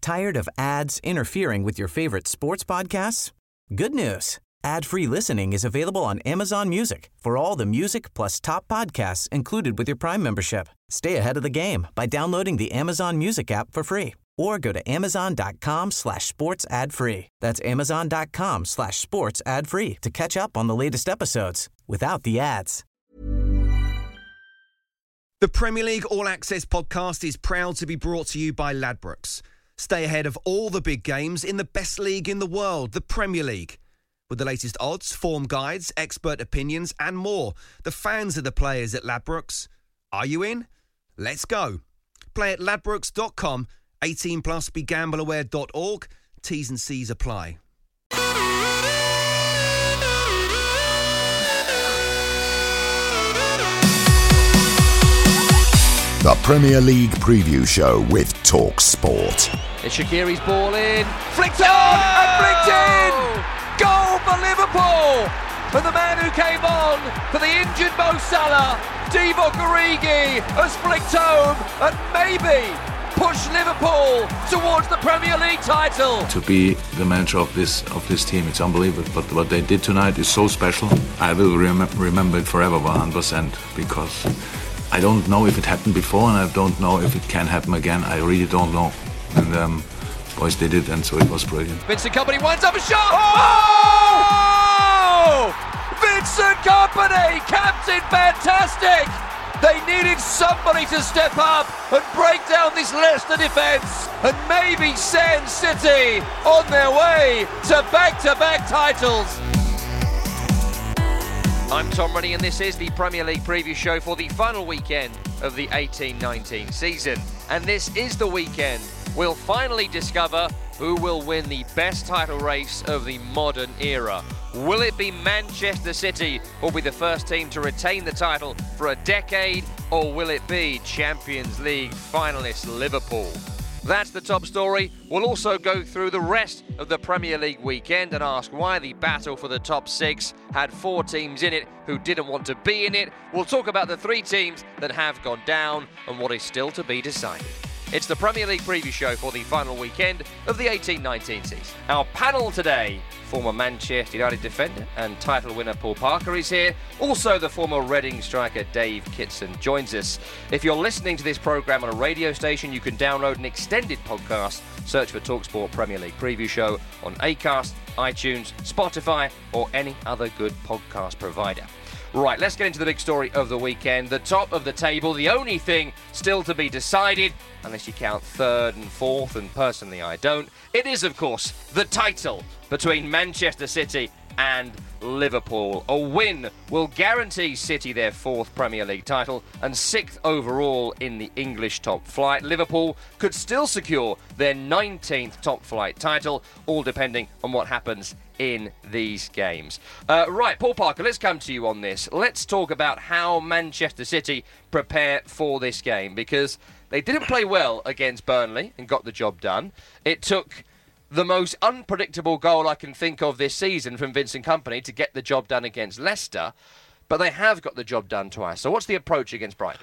Tired of ads interfering with your favorite sports podcasts? Good news. Ad-free listening is available on Amazon Music for all the music plus top podcasts included with your Prime membership. Stay ahead of the game by downloading the Amazon Music app for free or go to amazon.com/sports ad free. That's amazon.com/sports ad free to catch up on the latest episodes without the ads. The Premier League All Access podcast is proud to be brought to you by Ladbrokes. Stay ahead of all the big games in the best league in the world, the Premier League. With the latest odds, form guides, expert opinions and more, the fans are the players at Ladbrokes. Are you in? Let's go. Play at ladbrokes.com, 18 plus, begambleaware.org. T's and C's apply. The Premier League Preview Show with Talk Sport. It's Shaqiri's ball in, flicked on and flicked in! Goal for Liverpool! And the man who came on for the injured Mo Salah, Divock Origi, has flicked home and maybe push Liverpool towards the Premier League title. To be the manager of this team, it's unbelievable. But what they did tonight is so special. I will remember it forever, 100%, because I don't know if it happened before, and I don't know if it can happen again. I really don't know. And boys did it, and so it was brilliant. Vincent Kompany winds up a shot. Oh! Vincent Kompany, captain, fantastic. They needed somebody to step up and break down this Leicester defence and maybe send City on their way to back-to-back titles. I'm Tom Rennie and this is the Premier League Preview Show for the final weekend of the 18-19 season. And this is the weekend we'll finally discover who will win the best title race of the modern era. Will it be Manchester City, who will be the first team to retain the title for a decade, or will it be Champions League finalist Liverpool? That's the top story. We'll also go through the rest of the Premier League weekend and ask why the battle for the top six had 4 teams in it who didn't want to be in it. We'll talk about the 3 teams that have gone down and what is still to be decided. It's the Premier League Preview Show for the final weekend of the 18-19 season. Our panel today, former Manchester United defender and title winner Paul Parker is here. Also, the former Reading striker Dave Kitson joins us. If you're listening to this programme on a radio station, you can download an extended podcast. Search for TalkSport Premier League Preview Show on Acast, iTunes, Spotify or any other good podcast provider. Right, let's get into the big story of the weekend. The top of the table, the only thing still to be decided, unless you count third and fourth, and personally I don't, it is, of course, the title between Manchester City and Liverpool. A win will guarantee City their 4th Premier League title and 6th overall in the English top flight. Liverpool could still secure their 19th top flight title, all depending on what happens in these games. Right, Paul Parker, let's come to you on this. Let's talk about how Manchester City prepare for this game, because they didn't play well against Burnley and got the job done. It took the most unpredictable goal I can think of this season from Vincent Kompany to get the job done against Leicester, but they have got the job done twice. So what's the approach against Brighton?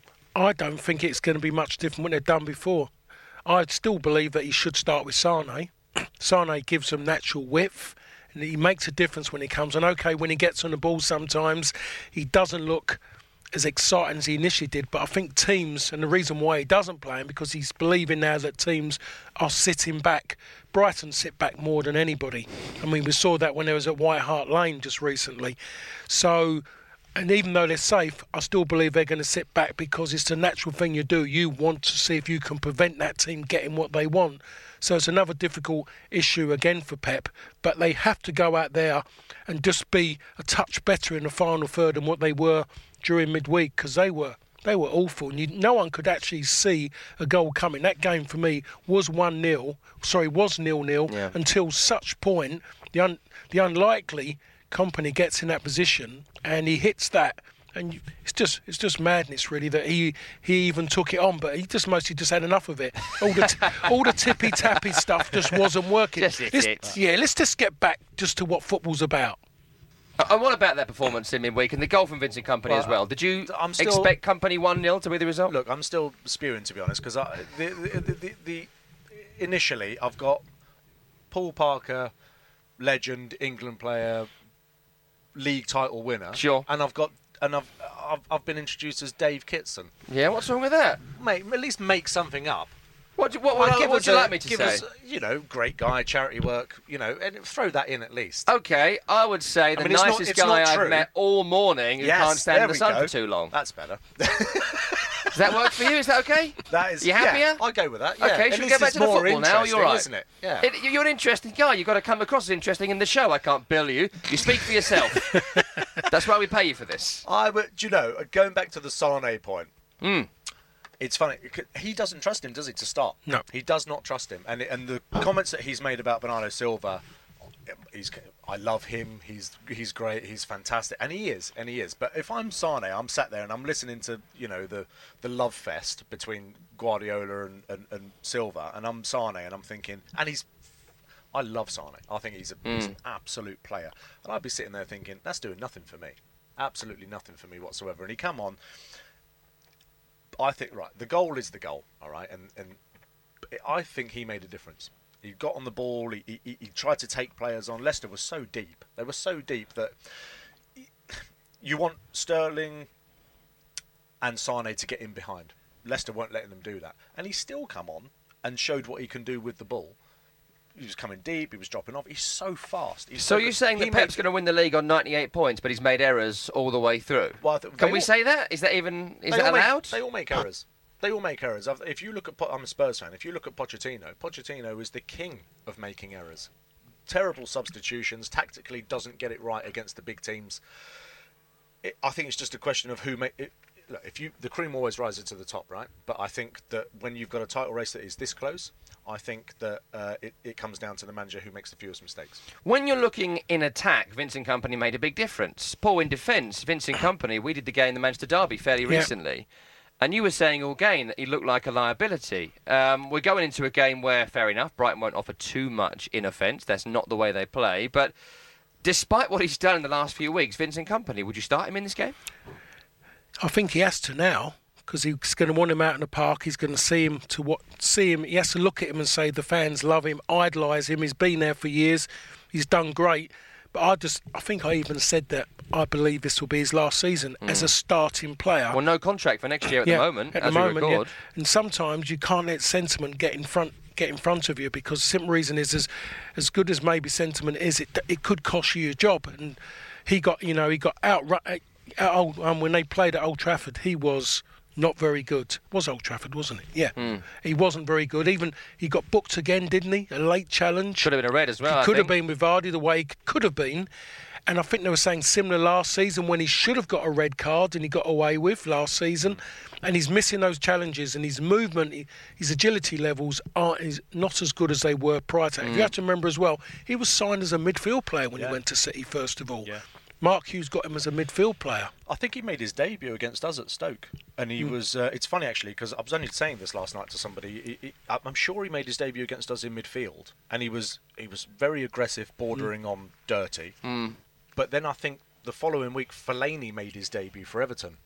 I don't think it's going to be much different what they've done before. I still believe that he should start with Sane. Sane gives them natural width, and he makes a difference when he comes. And okay, when he gets on the ball sometimes, he doesn't look as exciting as he initially did, but I think teams, and the reason why he doesn't play him, because he's believing now that teams are sitting back. Brighton sit back more than anybody. I mean, we saw that when they was at White Hart Lane just recently. So, and even though they're safe, I still believe they're going to sit back because it's the natural thing you do. You want to see if you can prevent that team getting what they want. So it's another difficult issue again for Pep, but they have to go out there and just be a touch better in the final third than what they were during midweek, because they were awful. And no one could actually see a goal coming. That game for me was 1-0. Sorry, was 0-0 until such point the unlikely Kompany gets in that position and he hits that. And it's just madness, really, that he even took it on. But he just mostly just had enough of it. All the tippy tappy stuff just wasn't working. Let's just get back just to what football's about. And what about that performance in midweek and the goal from Vincent Kompany as well? Did you expect Kompany 1-0 to be the result? Look, I'm still spewing, to be honest, because initially, I've got Paul Parker, legend, England player, league title winner. Sure. And I've been introduced as Dave Kitson. Yeah, what's wrong with that? Mate, at least make something up. What would you like me to say? Great guy, charity work, and throw that in at least. Okay, I would say the nicest guy I've met all morning who can't stand in the sun for too long. That's better. Does that work for you? Is that okay? That is. You happier? Yeah, I'll go with that. Yeah. Okay, should we get back to the football now? You're right, isn't it? Yeah. You're an interesting guy. You've got to come across as interesting in the show. I can't bill you. You speak for yourself. That's why we pay you for this. Going back to the Sane point. Mm. It's funny. He doesn't trust him, does he, to start? No. He does not trust him. And the comments that he's made about Bernardo Silva, I love him. He's great. He's fantastic. And he is. But if I'm Sane, I'm sat there and I'm listening to, the love fest between Guardiola and Silva. And I'm Sane and I'm thinking, I love Sane. I think he's an absolute player. And I'd be sitting there thinking, that's doing nothing for me. Absolutely nothing for me whatsoever. And he come on. I think, the goal is the goal, all right? And I think he made a difference. He got on the ball, he tried to take players on. Leicester was so deep. They were so deep that you want Sterling and Sane to get in behind. Leicester weren't letting them do that. And he still come on and showed what he can do with the ball. He was coming deep, he was dropping off. He's so fast. So you're saying that Pep's going to win the league on 98 points, but he's made errors all the way through? Well, Can we say that? Is that allowed? They all make errors. They all make errors. If you look at, I'm a Spurs fan. If you look at Pochettino is the king of making errors. Terrible substitutions. Tactically doesn't get it right against the big teams. I think it's just a question of who make it. Look, the cream always rises to the top, right? But I think that when you've got a title race that is this close, I think that it comes down to the manager who makes the fewest mistakes. When you're looking in attack, Vincent Kompany made a big difference. Paul, in defence, Vincent Kompany, we did the game, the Manchester Derby, fairly recently. And you were saying all game that he looked like a liability. We're going into a game where, fair enough, Brighton won't offer too much in offence. That's not the way they play. But despite what he's done in the last few weeks, Vincent Kompany, would you start him in this game? I think he has to now, because he's going to want him out in the park. He's going to see him. He has to look at him and say the fans love him, idolise him. He's been there for years. He's done great. But I think I even said that I believe this will be his last season as a starting player. Well, no contract for next year at the moment, as we record. And sometimes you can't let sentiment get in front of you, because the simple reason is, as good as maybe sentiment is, it could cost you your job. And he got out when they played at Old Trafford. He was not very good. It was Old Trafford, wasn't it? Yeah. He wasn't very good. Even he got booked again, didn't he? A late challenge. Should have been a red as well. He could have been with Vardy the way he could have been. And I think they were saying similar last season, when he should have got a red card and he got away with last season. And he's missing those challenges, and his movement, his agility levels is not as good as they were prior to that. You have to remember as well, he was signed as a midfield player when he went to City, first of all. Yeah. Mark Hughes got him as a midfield player. I think he made his debut against us at Stoke. And he was... it's funny, actually, because I was only saying this last night to somebody. I'm sure he made his debut against us in midfield. And he was very aggressive, bordering on dirty. But then I think the following week, Fellaini made his debut for Everton.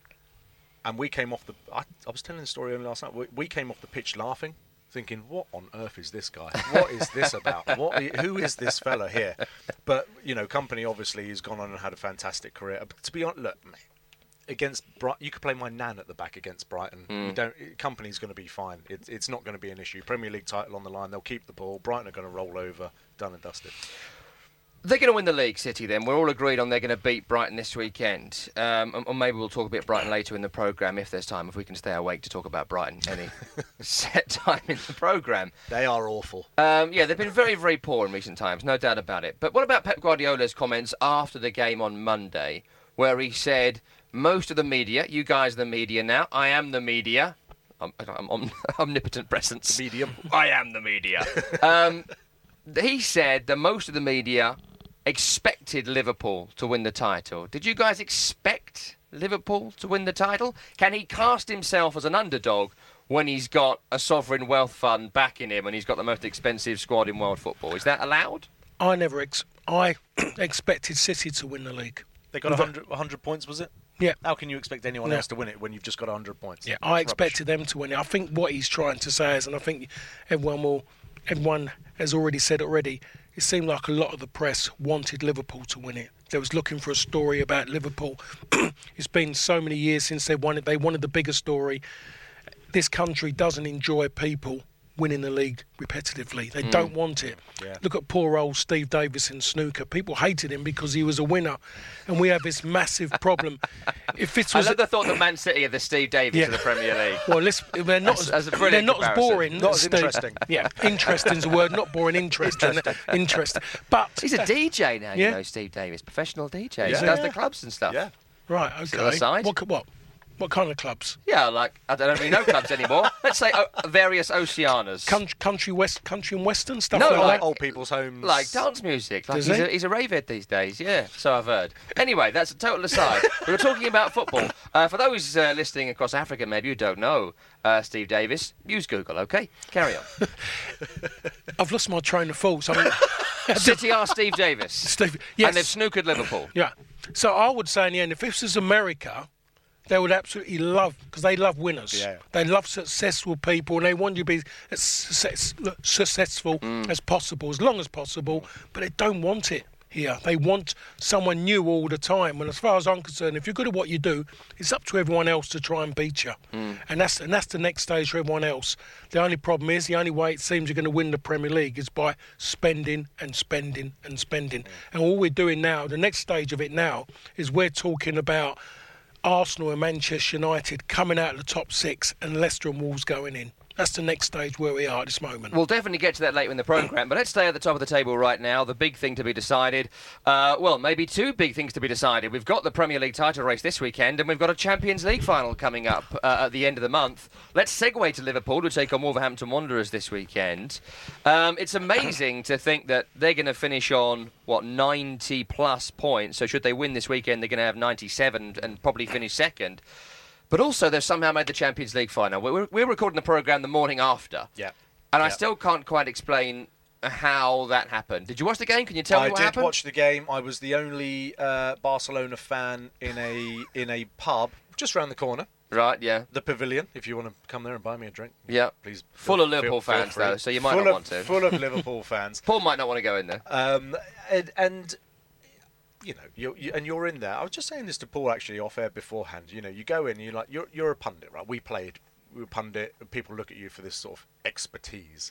And we came off the... I was telling the story only last night. We came off the pitch laughing, thinking, what on earth is this guy? What is this about? Who is this fella here? But, Kompany obviously has gone on and had a fantastic career. But to be honest, look, against Brighton, you could play my nan at the back against Brighton. Kompany's going to be fine. It's not going to be an issue. Premier League title on the line. They'll keep the ball. Brighton are going to roll over. Done and dusted. They're going to win the league, City, then. We're all agreed on they're going to beat Brighton this weekend. Or maybe we'll talk a bit Brighton later in the programme, if there's time, if we can stay awake to talk about Brighton any set time in the programme. They are awful. They've been very, very poor in recent times, no doubt about it. But what about Pep Guardiola's comments after the game on Monday, where he said, most of the media, you guys are the media now, I am the media. I'm omnipotent presence. The medium. I am the media. He said that most of the media expected Liverpool to win the title. Did you guys expect Liverpool to win the title? Can he cast himself as an underdog when he's got a sovereign wealth fund backing him and he's got the most expensive squad in world football? Is that allowed? I expected City to win the league. They got 100 points, was it? Yeah. How can you expect anyone else to win it when you've just got 100 points? Yeah, I expected them to win it. I think what he's trying to say is, and I think everyone has already said it seemed like a lot of the press wanted Liverpool to win it. They was looking for a story about Liverpool. It's been so many years since they won it. They wanted the bigger story. This country doesn't enjoy people winning the league repetitively. They don't want it. Yeah. Look at poor old Steve Davis in snooker. People hated him because he was a winner, and we have this massive problem. I love the thought that Man City are the Steve Davis of the Premier League. Well, they're not as boring. Not as interesting. Yeah, interesting's a word. Not boring. Interesting. But he's a DJ now. You know, Steve Davis, professional DJ. He does the clubs and stuff. Yeah. Right. Okay. What kind of clubs? Yeah, like I don't really know clubs anymore. Let's say various Oceanas. Country and western stuff. No, like old people's homes. Like dance music. Like he's a ravehead these days. Yeah, so I've heard. Anyway, that's a total aside. We were talking about football. For those listening across Africa, maybe you don't know Steve Davis. Use Google, okay? Carry on. I've lost my train of thought. City are Steve Davis. Steve, yes. And they've snookered Liverpool. Yeah. So I would say in the end, if this was America, they would absolutely love, because they love winners. Yeah. They love successful people, and they want you to be as successful as possible, as long as possible, but they don't want it here. They want someone new all the time. And as far as I'm concerned, if you're good at what you do, it's up to everyone else to try and beat you. And that's the next stage for everyone else. The only problem is, the only way it seems you're going to win the Premier League is by spending and spending and spending. And all we're doing now, the next stage of it now, is we're talking about Arsenal and Manchester United coming out of the top 6 and Leicester and Wolves going in. That's the next stage where we are at this moment. We'll definitely get to that later in the programme, but let's stay at the top of the table right now. The big thing to be decided, well, maybe two big things to be decided. We've got the Premier League title race this weekend, and we've got a Champions League final coming up at the end of the month. Let's segue to Liverpool to take on Wolverhampton Wanderers this weekend. It's amazing to think that they're going to finish on, 90-plus points. So should they win this weekend, they're going to have 97 and probably finish second. But also, they've somehow made the Champions League final. We're recording the programme the morning after. Yeah. And I still can't quite explain how that happened. Did you watch the game? Can you tell me what happened? I did watch the game. I was the only Barcelona fan in a pub just around the corner. Right, yeah. The Pavilion, if you want to come there and buy me a drink. Yeah. Please. Full of Liverpool fans, though, so you might not want to. Full of Liverpool fans. Paul might not want to go in there. And you know, you're in there. I was just saying this to Paul actually off air beforehand. You know, you go in, you're a pundit, right? We were a pundit, and people look at you for this sort of expertise.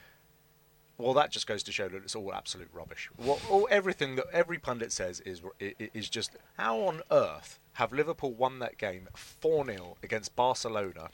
Well, that just goes to show that it's all absolute rubbish. Everything that every pundit says is just, how on earth have Liverpool won that game 4-0 against Barcelona?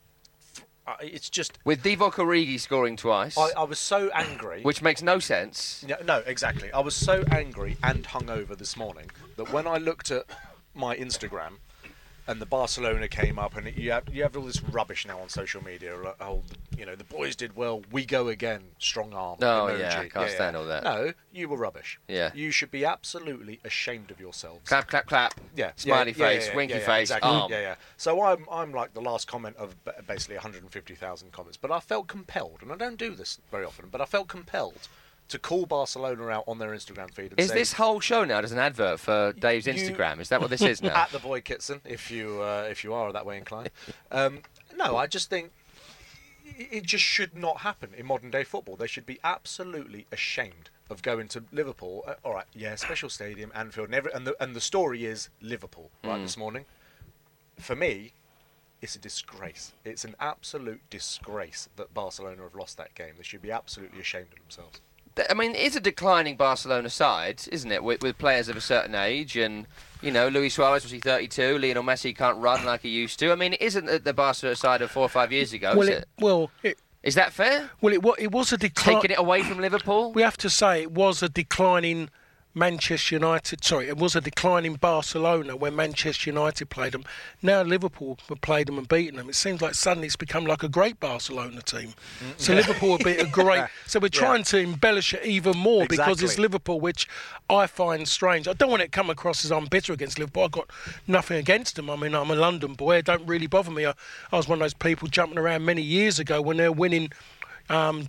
It's just... With Divock Origi scoring twice. I was so angry. Which makes no sense. No, exactly. I was so angry and hungover this morning that when I looked at my Instagram and the Barcelona came up, and you have all this rubbish now on social media. Like, the boys did well. We go again. Strong arm. Oh, emoji. yeah, I can't stand all that. No, you were rubbish. Yeah. You should be absolutely ashamed of yourselves. Clap, clap, clap. Yeah. Smiley face, winky face, exactly. arm. Yeah. So I'm like the last comment of basically 150,000 comments. But I felt compelled, and I don't do this very often, but I felt compelled to call Barcelona out on their Instagram feed. And say, this whole show now as an advert for Dave's Instagram? Is that what this is now? At the Boy Kitson, if you are that way inclined. No, I just think it just should not happen in modern day football. They should be absolutely ashamed of going to Liverpool. All right, yeah, special stadium, Anfield, and the story is Liverpool. Right, this morning, for me, it's a disgrace. It's an absolute disgrace that Barcelona have lost that game. They should be absolutely ashamed of themselves. I mean, it's a declining Barcelona side, isn't it, with players of a certain age, and, Luis Suarez was 32, Lionel Messi can't run like he used to. I mean, it isn't the Barcelona side of 4 or 5 years ago, is it? Is that fair? Well, it was a decline. Taking it away from Liverpool? We have to say it was a declining Manchester United. Sorry, it was a declining Barcelona when Manchester United played them. Now Liverpool have played them and beaten them. It seems like suddenly it's become like a great Barcelona team. So Liverpool will be a great. So we're trying to embellish it even more because it's Liverpool, which I find strange. I don't want it to come across as I'm bitter against Liverpool. I've got nothing against them. I mean, I'm a London boy. It don't really bother me. I was one of those people jumping around many years ago when they're winning.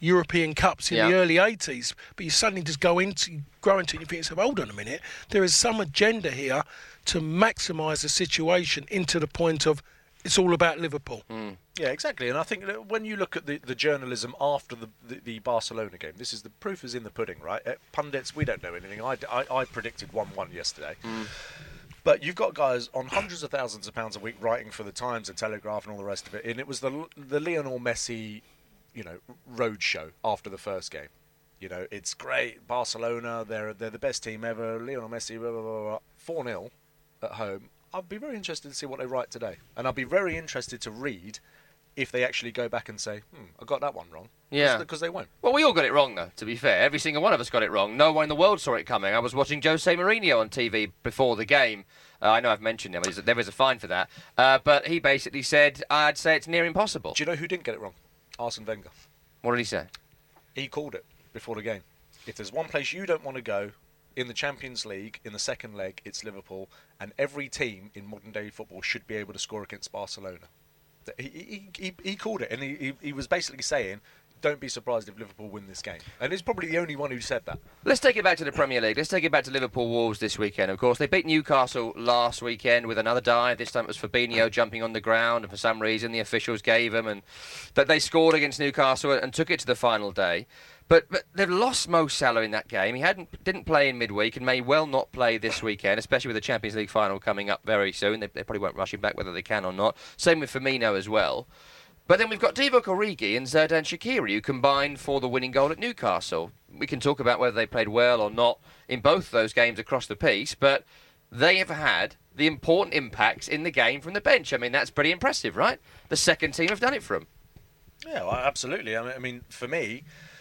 European Cups in the early 80s, but you suddenly just grow into it and you think to yourself, hold on a minute, there is some agenda here to maximise the situation into the point of it's all about Liverpool. Yeah, exactly. And I think that when you look at the journalism after the Barcelona game, this is the proof is in the pudding, right? Pundits, we don't know anything. I predicted 1-1 yesterday. But you've got guys on hundreds of thousands of pounds a week writing for the Times and Telegraph and all the rest of it. And it was the Lionel Messi, road show after the first game. It's great. Barcelona, they're the best team ever. Lionel Messi, blah, blah, blah, blah. 4-0 at home. I'd be very interested to see what they write today. And I'd be very interested to read if they actually go back and say, I got that one wrong. Yeah. Because they won't. Well, we all got it wrong, though, to be fair. Every single one of us got it wrong. No one in the world saw it coming. I was watching Jose Mourinho on TV before the game. I know I've mentioned him. There is a fine for that. But he basically said, I'd say it's near impossible. Do you know who didn't get it wrong? Arsene Wenger. What did he say? He called it before the game. If there's one place you don't want to go in the Champions League, in the second leg, it's Liverpool. And every team in modern-day football should be able to score against Barcelona. He called it, and he was basically saying, don't be surprised if Liverpool win this game. And he's probably the only one who said that. Let's take it back to the Premier League. Let's take it back to Liverpool Wolves this weekend, of course. They beat Newcastle last weekend with another dive. This time it was Fabinho jumping on the ground, and for some reason the officials gave him. And that they scored against Newcastle and took it to the final day. But they've lost Mo Salah in that game. He didn't play in midweek and may well not play this weekend, especially with the Champions League final coming up very soon. They probably won't rush him back whether they can or not. Same with Firmino as well. But then we've got Divock Origi and Xherdan Shaqiri who combined for the winning goal at Newcastle. We can talk about whether they played well or not in both those games across the piece, but they have had the important impacts in the game from the bench. I mean, that's pretty impressive, right? The second team have done it for them. Yeah, well, absolutely. I mean, for me,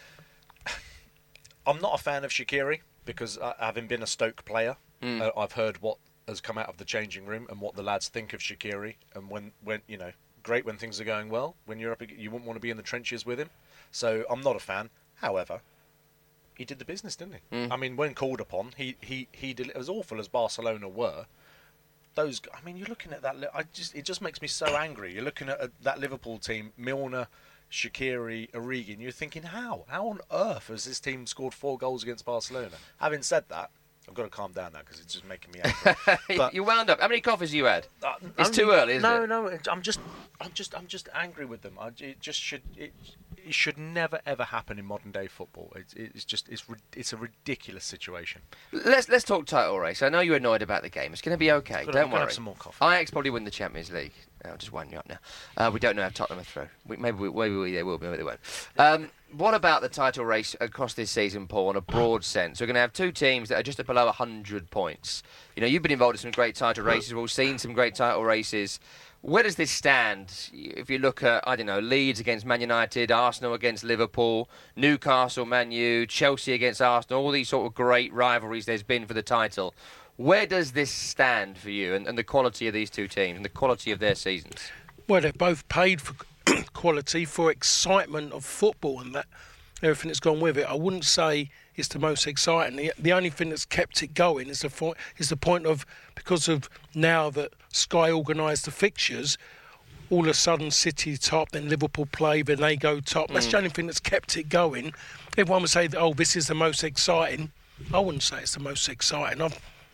I'm not a fan of Shaqiri because having been a Stoke player, I've heard what has come out of the changing room and what the lads think of Shaqiri. And when great when things are going well. When you're up, you wouldn't want to be in the trenches with him. So I'm not a fan. However, he did the business, didn't he? I mean, when called upon, he did. As awful as Barcelona were, those. I mean, you're looking at that. It just makes me so angry. You're looking at that Liverpool team, Milner, Shaqiri, Origi, and you're thinking, how on earth has this team scored 4 goals against Barcelona? Having said that, I've got to calm down now because it's just making me angry. But you wound up. How many coffees you had? It's too early, isn't it? No. I'm just angry with them. It should never ever happen in modern day football. It's a ridiculous situation. Let's talk title race. I know you're annoyed about the game. It's going to be okay. Don't worry. Have some more coffee. Ajax probably win the Champions League. I'll just wind you up now. We don't know if Tottenham are through. Maybe they will, maybe they won't. What about the title race across this season, Paul, in a broad sense? We're going to have 2 teams that are just below 100 points. You know, you've been involved in some great title races. We've all seen some great title races. Where does this stand? If you look at, I don't know, Leeds against Man United, Arsenal against Liverpool, Newcastle, Man U, Chelsea against Arsenal, all these sort of great rivalries there's been for the title. Where does this stand for you and the quality of these 2 teams and the quality of their seasons? Well, they've both paid for quality, for excitement of football and that everything that's gone with it. I wouldn't say it's the most exciting. The only thing that's kept it going is the point of, because of now that Sky organised the fixtures, all of a sudden City top, then Liverpool play, then they go top. That's the only thing that's kept it going. Everyone would say that, this is the most exciting. I wouldn't say it's the most exciting.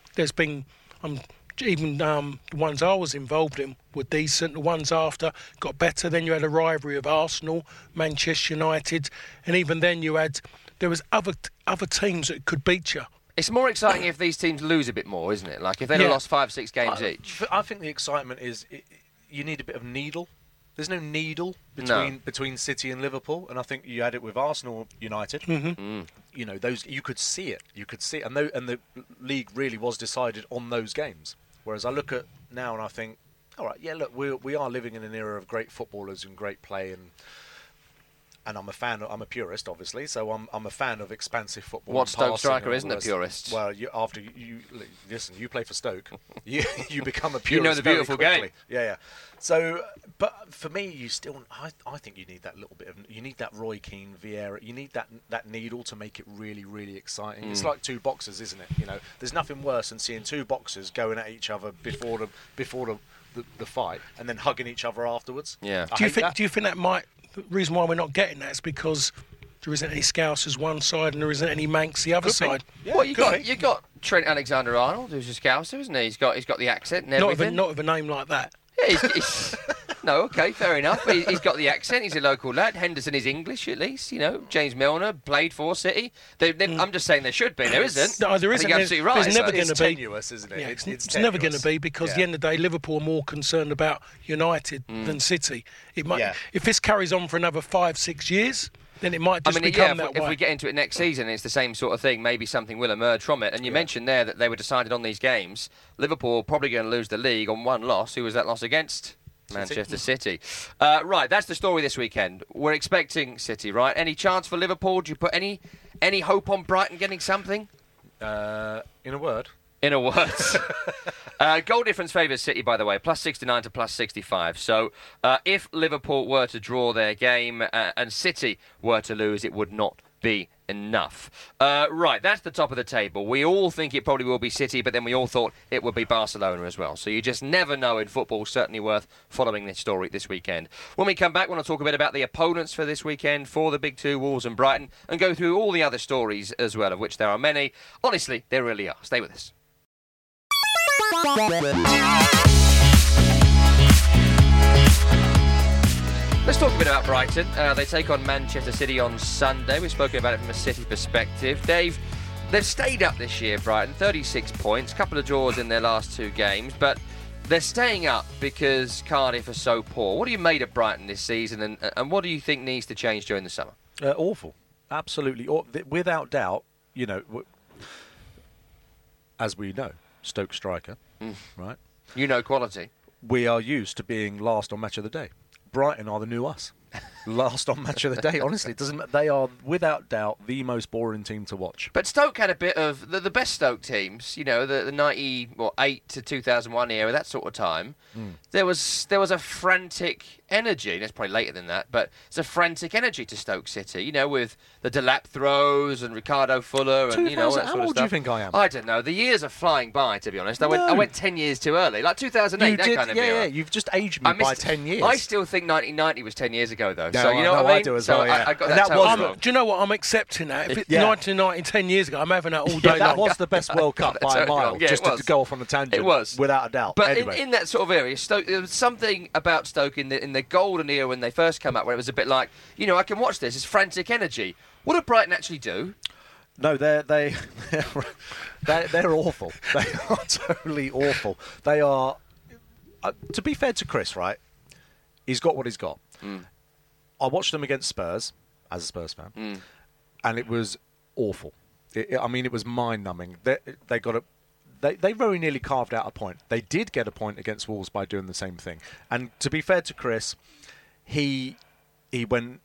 Even the ones I was involved in were decent. The ones after got better. Then you had a rivalry of Arsenal, Manchester United, and even then there was other teams that could beat you. It's more exciting if these teams lose a bit more, isn't it? Like if they'd lost 5-6 games each. I think the excitement is you need a bit of needle. There's no needle between City and Liverpool, and I think you had it with Arsenal, United. You know, those you could see it, and the league really was decided on those games. Whereas I look at now and I think, all right, yeah, look, we are living in an era of great footballers and great play, and I'm a fan. I'm a purist, obviously, so I'm a fan of expansive football. What Stoke striker isn't a purist? Well, after you listen, you play for Stoke, you become a purist. You know the beautiful game. Yeah. So, but for me, I think you need that little bit of, you need that Roy Keane, Vieira, you need that needle to make it really, really exciting. It's like 2 boxers, isn't it? You know, there's nothing worse than seeing 2 boxers going at each other before the fight and then hugging each other afterwards. Yeah. Do you think that might? The reason why we're not getting that is because there isn't any Scousers one side and there isn't any Manx the other side. Yeah, Well, you got Trent Alexander-Arnold, who's a Scouser, isn't he? He's got the accent and everything. Not with a name like that. Yeah, he's no, okay, fair enough. But he's got the accent. He's a local lad. Henderson is English, at least. You know, James Milner played for City. I'm just saying there should be. There isn't. No, there isn't. You're absolutely right. There's never going to be. Tenuous, isn't it? Yeah, it's tenuous. never going to be because at the end of the day, Liverpool are more concerned about United than City. It might, if this carries on for another 5-6 years, then it might just become that way. If we get into it next season, it's the same sort of thing. Maybe something will emerge from it. And you mentioned there that they were decided on these games. Liverpool probably going to lose the league on one loss. Who was that loss against? Manchester City. Right, that's the story this weekend. We're expecting City, right? Any chance for Liverpool? Do you put any hope on Brighton getting something? In a word. In a word. Goal difference favours City, by the way, +69 to +65. So if Liverpool were to draw their game and City were to lose, it would not be enough. Right, that's the top of the table. We all think it probably will be City, but then we all thought it would be Barcelona as well. So you just never know in football. Certainly worth following this story this weekend. When we come back, we want to talk a bit about the opponents for this weekend for the big two, Wolves and Brighton, and go through all the other stories as well, of which there are many. Honestly, there really are. Stay with us. Let's talk a bit about Brighton. They take on Manchester City on Sunday. We've spoken about it from a City perspective. Dave, they've stayed up this year, Brighton, 36 points, couple of draws in their last two games, but they're staying up because Cardiff are so poor. What do you made of Brighton this season, and what do you think needs to change during the summer? Awful. Absolutely. Without doubt, you know, as we know, Stoke striker, right? You know quality. We are used to being last on Match of the Day. Brighton are the new us. Last on Match of the Day, honestly. They are, without doubt, the most boring team to watch. But Stoke had a bit of... The best Stoke teams, you know, the 98 to 2001 era, that sort of time, there was a frantic energy. That's probably later than that, but it's a frantic energy to Stoke City, you know, with the Delap throws and Ricardo Fuller and, you know, all that sort of stuff. How old do you think I am? I don't know. The years are flying by, to be honest. I went 10 years too early. Like 2008, that kind of era. Yeah, you've just aged me by 10 years. I still think 1990 was 10 years ago, though. No, So, you know what I mean? I do as well, yeah. I got And that that was wrong. Do you know what? I'm accepting that. If it's 1990, 10 years ago, I'm having that all day long. That was the best World Cup by a mile, Yeah, just to go off on a tangent. It was. Without a doubt. But anyway. in that sort of area, Stoke, there was something about Stoke in the golden era when they first come up where it was a bit like, you know, I can watch this. It's frantic energy. What did Brighton actually do? No, they're awful. They are totally awful. They are. To be fair to Chris, right? He's got what he's got. I watched them against Spurs as a Spurs fan, and it was awful. I mean, it was mind-numbing. They got a. They very nearly carved out a point. They did get a point against Wolves by doing the same thing. And to be fair to Chris, he went.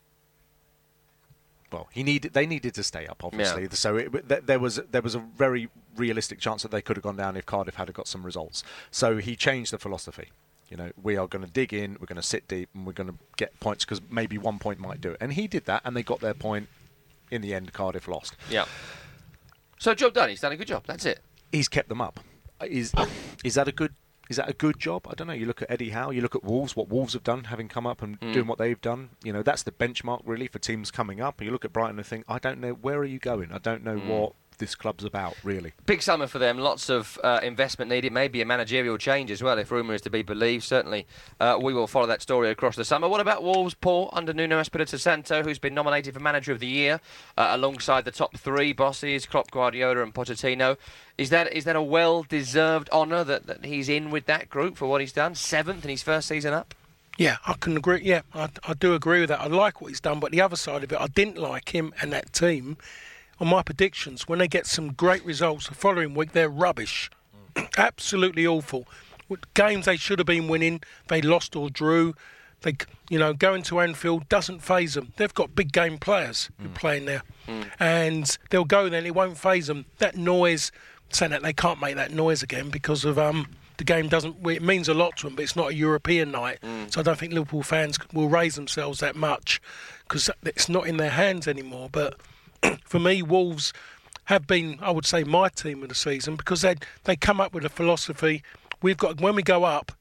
Well, they needed to stay up, obviously. Yeah. So there was a very realistic chance that they could have gone down if Cardiff had got some results. So he changed the philosophy. You know, we are going to dig in, we're going to sit deep, and we're going to get points because maybe 1 point might do it. And he did that, and they got their point. In the end, Cardiff lost. Yeah. So job done. He's done a good job. That's it. He's kept them up. Is that a good job? I don't know. You look at Eddie Howe, you look at Wolves, what Wolves have done, having come up and doing what they've done. You know, that's the benchmark really for teams coming up. And you look at Brighton and think, I don't know, where are you going? I don't know what this club's about, really. Big summer for them. Lots of investment needed. Maybe a managerial change as well, if rumour is to be believed. Certainly, we will follow that story across the summer. What about Wolves, Paul, under Nuno Espirito Santo, who's been nominated for Manager of the Year, alongside the top three bosses, Klopp, Guardiola and Pochettino. Is that a well-deserved honour that he's in with that group for what he's done? 7th in his first season up? Yeah, I can agree. Yeah, I do agree with that. I like what he's done, but the other side of it, I didn't like him and that team. On my predictions, when they get some great results the following week, they're rubbish. Absolutely awful. Games they should have been winning, they lost or drew. They, going to Anfield doesn't faze them. They've got big game players who are playing there. And they'll go there and it won't faze them. That noise, saying that they can't make that noise again because of the game doesn't. It means a lot to them, but it's not a European night. So I don't think Liverpool fans will raise themselves that much because it's not in their hands anymore. But for me, Wolves have been, I would say, my team of the season because they come up with a philosophy. When we go up,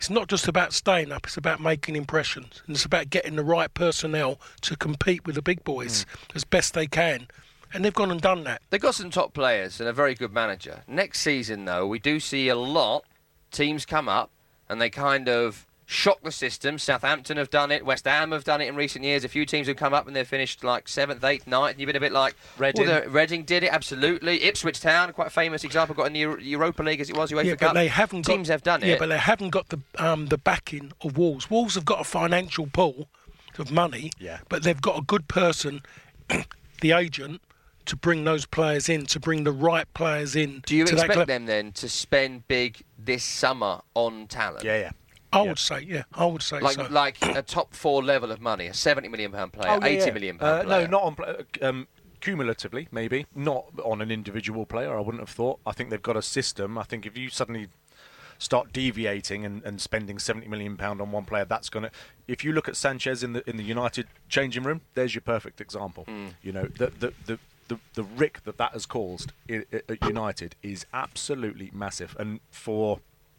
it's not just about staying up, it's about making impressions. And it's about getting the right personnel to compete with the big boys as best they can. And they've gone and done that. They've got some top players and a very good manager. Next season, though, we do see a lot. Teams come up and they kind of shock the system. Southampton have done it. West Ham have done it in recent years. A few teams have come up and they've finished like 7th, 8th, 9th. And you've been a bit like... Reading. Reading did it, absolutely. Ipswich Town, quite a famous example, got in the Europa League as it was, UEFA Cup. But they haven't teams have done it. Yeah, but they haven't got the backing of Wolves. Wolves have got a financial pool of money, but they've got a good person, the agent, to bring those players in, to bring the right players in. Do you expect them then to spend big this summer on talent? Yeah. I would say so. Like a top 4 level of money, a £70 million player, £80 million player. No, not on cumulatively, maybe. Not on an individual player, I wouldn't have thought. I think they've got a system. I think if you suddenly start deviating and spending £70 million on one player, that's going to... If you look at Sanchez in the United changing room, there's your perfect example. You know, the rick that has caused at United is absolutely massive. And for...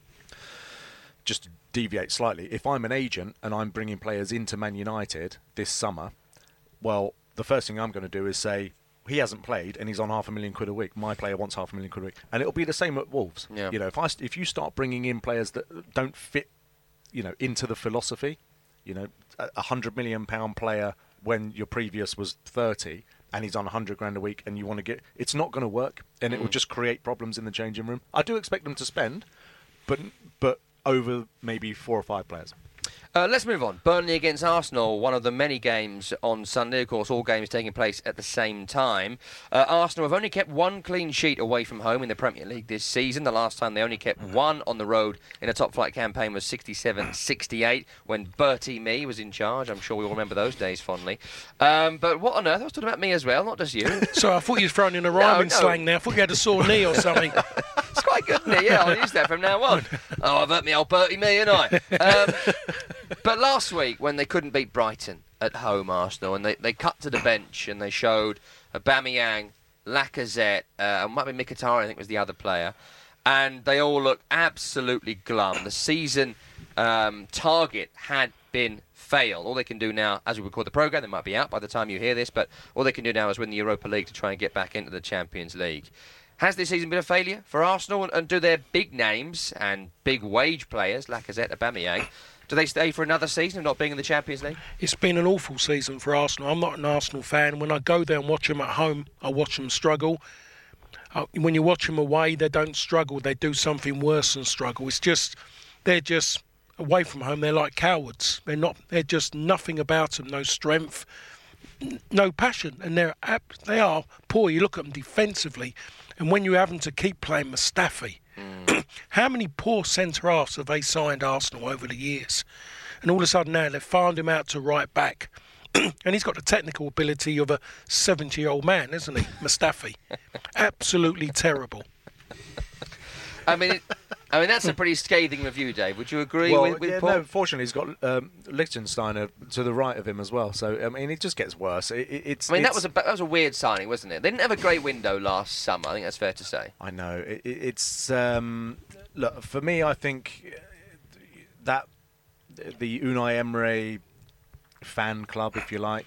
Just to deviate slightly, if I'm an agent and I'm bringing players into Man United this summer, well, the first thing I'm going to do is say, he hasn't played and he's on £500,000 a week. My player wants £500,000 a week. And it'll be the same at Wolves. Yeah. You know, if you start bringing in players that don't fit, you know, into the philosophy, you know, £100 million player when your previous was 30 and he's on £100,000 a week and you want to get... It's not going to work and it will just create problems in the changing room. I do expect them to spend, but over maybe 4 or 5 players. Let's move on. Burnley against Arsenal, one of the many games on Sunday. Of course, all games taking place at the same time. Arsenal have only kept 1 clean sheet away from home in the Premier League this season. The last time they only kept 1 on the road in a top-flight campaign was 67-68 when Bertie Mee was in charge. I'm sure we all remember those days fondly. But what on earth? I was talking about me as well, not just you. So I thought you were throwing in a rhyming slang there. I thought you had a sore knee or something. It's quite good, isn't it? Yeah, I'll use that from now on. Oh, I've hurt me old Bertie Mee, ain't I? But last week, when they couldn't beat Brighton at home, Arsenal, and they cut to the bench and they showed Aubameyang, Lacazette, might be Mkhitaryan, I think was the other player, and they all looked absolutely glum. The season target had been failed. All they can do now, as we record the programme, they might be out by the time you hear this, but all they can do now is win the Europa League to try and get back into the Champions League. Has this season been a failure for Arsenal, and do their big names and big wage players, Lacazette, Aubameyang, do they stay for another season of not being in the Champions League? It's been an awful season for Arsenal. I'm not an Arsenal fan. When I go there and watch them at home, I watch them struggle. When you watch them away, they don't struggle. They do something worse than struggle. They're just away from home. They're like cowards. They're just nothing about them. No strength, no passion, and they are poor. You look at them defensively, and when you're having to keep playing Mustafi. How many poor centre-halves have they signed Arsenal over the years? And all of a sudden now they've farmed him out to right back. And he's got the technical ability of a 70-year-old man, isn't he, Mustafi? Absolutely terrible. I mean, that's a pretty scathing review, Dave. Would you agree with Paul? No, fortunately, he's got Lichtsteiner to the right of him as well. So, I mean, it just gets worse. That was a weird signing, wasn't it? They didn't have a great window last summer. I think that's fair to say. I know. It's look, for me, I think that the Unai Emery fan club, if you like,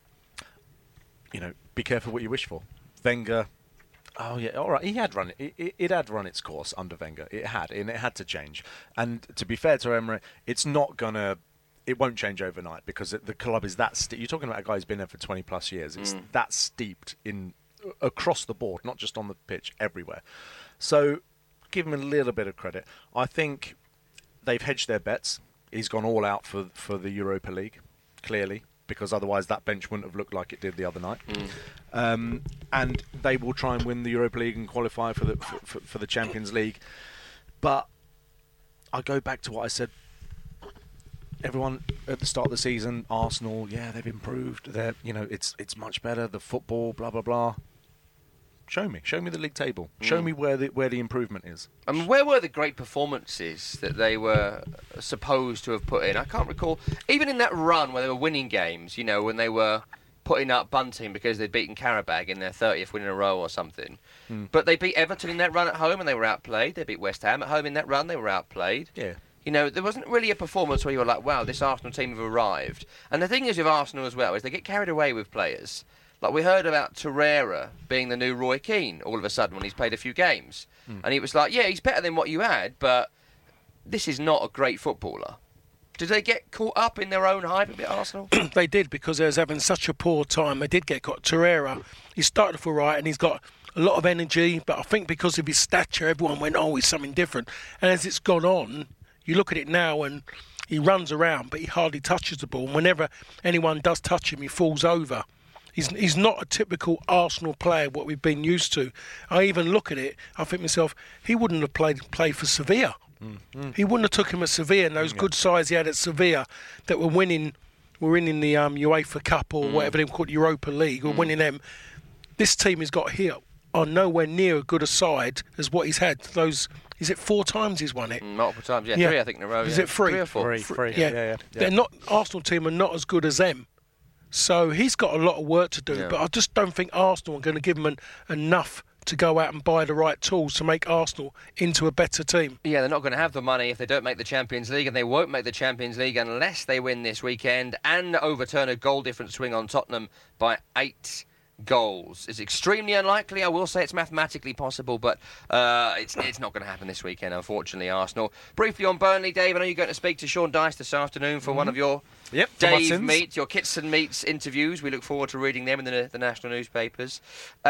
you know, be careful what you wish for. Wenger. Oh yeah, all right. He had run it. It had run its course under Wenger. It had, and it had to change. And to be fair to Emery, it's not gonna. It won't change overnight because the club is that. You're talking about a guy who's been there for 20+ years. It's that steeped in across the board, not just on the pitch, everywhere. So give him a little bit of credit. I think they've hedged their bets. He's gone all out for the Europa League, clearly, because otherwise that bench wouldn't have looked like it did the other night. And they will try and win the Europa League and qualify for the Champions League. But I go back to what I said. Everyone at the start of the season, Arsenal, yeah, they've improved. It's much better. The football, blah blah blah. Show me the league table. Show me where the improvement is. I mean, where were the great performances that they were supposed to have put in? I can't recall. Even in that run where they were winning games, you know, when they were putting up bunting because they'd beaten Qarabag in their 30th win in a row or something. But they beat Everton in that run at home and they were outplayed. They beat West Ham at home in that run. They were outplayed. Yeah. You know, there wasn't really a performance where you were like, wow, this Arsenal team have arrived. And the thing is with Arsenal as well is they get carried away with players. Like we heard about Torreira being the new Roy Keane all of a sudden when he's played a few games. And he was like, yeah, he's better than what you had, but this is not a great footballer. Did they get caught up in their own hype a bit, Arsenal? They did, because they was having such a poor time. They did get caught. Torreira, he started off all right and he's got a lot of energy, but I think because of his stature, everyone went, oh, he's something different. And as it's gone on, you look at it now and he runs around, but he hardly touches the ball. And whenever anyone does touch him, he falls over. He's not a typical Arsenal player, what we've been used to. I even look at it, I think to myself, he wouldn't have played for Sevilla. He wouldn't have took him at Sevilla, and those good sides he had at Sevilla that were winning the UEFA Cup or whatever they call it, Europa League, or winning them. This team he's got here are nowhere near as good a side as what he's had. Those, is it 4 times he's won it? Multiple times, yeah. 3 I think in a row. Is it 3? 3 or 4? 3. Yeah. They're not, Arsenal team are not as good as them. So he's got a lot of work to do, but I just don't think Arsenal are going to give him enough to go out and buy the right tools to make Arsenal into a better team. Yeah, they're not going to have the money if they don't make the Champions League, and they won't make the Champions League unless they win this weekend and overturn a goal difference swing on Tottenham by 8 goals. It's extremely unlikely. I will say it's mathematically possible, but it's not going to happen this weekend, unfortunately, Arsenal. Briefly on Burnley, Dave, I know you're going to speak to Sean Dyche this afternoon for one of your Dave Meets, your Kits and Meets interviews. We look forward to reading them in the national newspapers.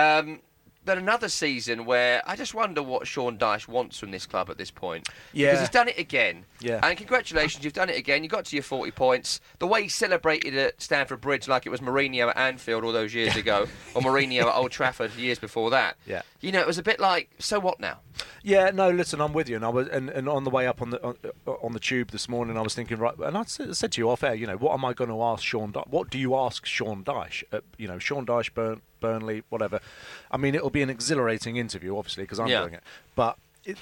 But another season where I just wonder what Sean Dyche wants from this club at this point. Yeah. Because he's done it again. Yeah. And congratulations, you've done it again. You got to your 40 points. The way he celebrated at Stamford Bridge like it was Mourinho at Anfield all those years ago, or Mourinho at Old Trafford years before that. Yeah. You know, it was a bit like, so what now? Yeah, no, listen, I'm with you. And I was, and on the way up on the tube this morning, I was thinking, right, and I said to you off air, you know, what am I going to ask Sean Dyche? What do you ask Sean Dyche? You know, Sean Dyche, Burnley, whatever. I mean, it'll be an exhilarating interview, obviously, because I'm doing it. But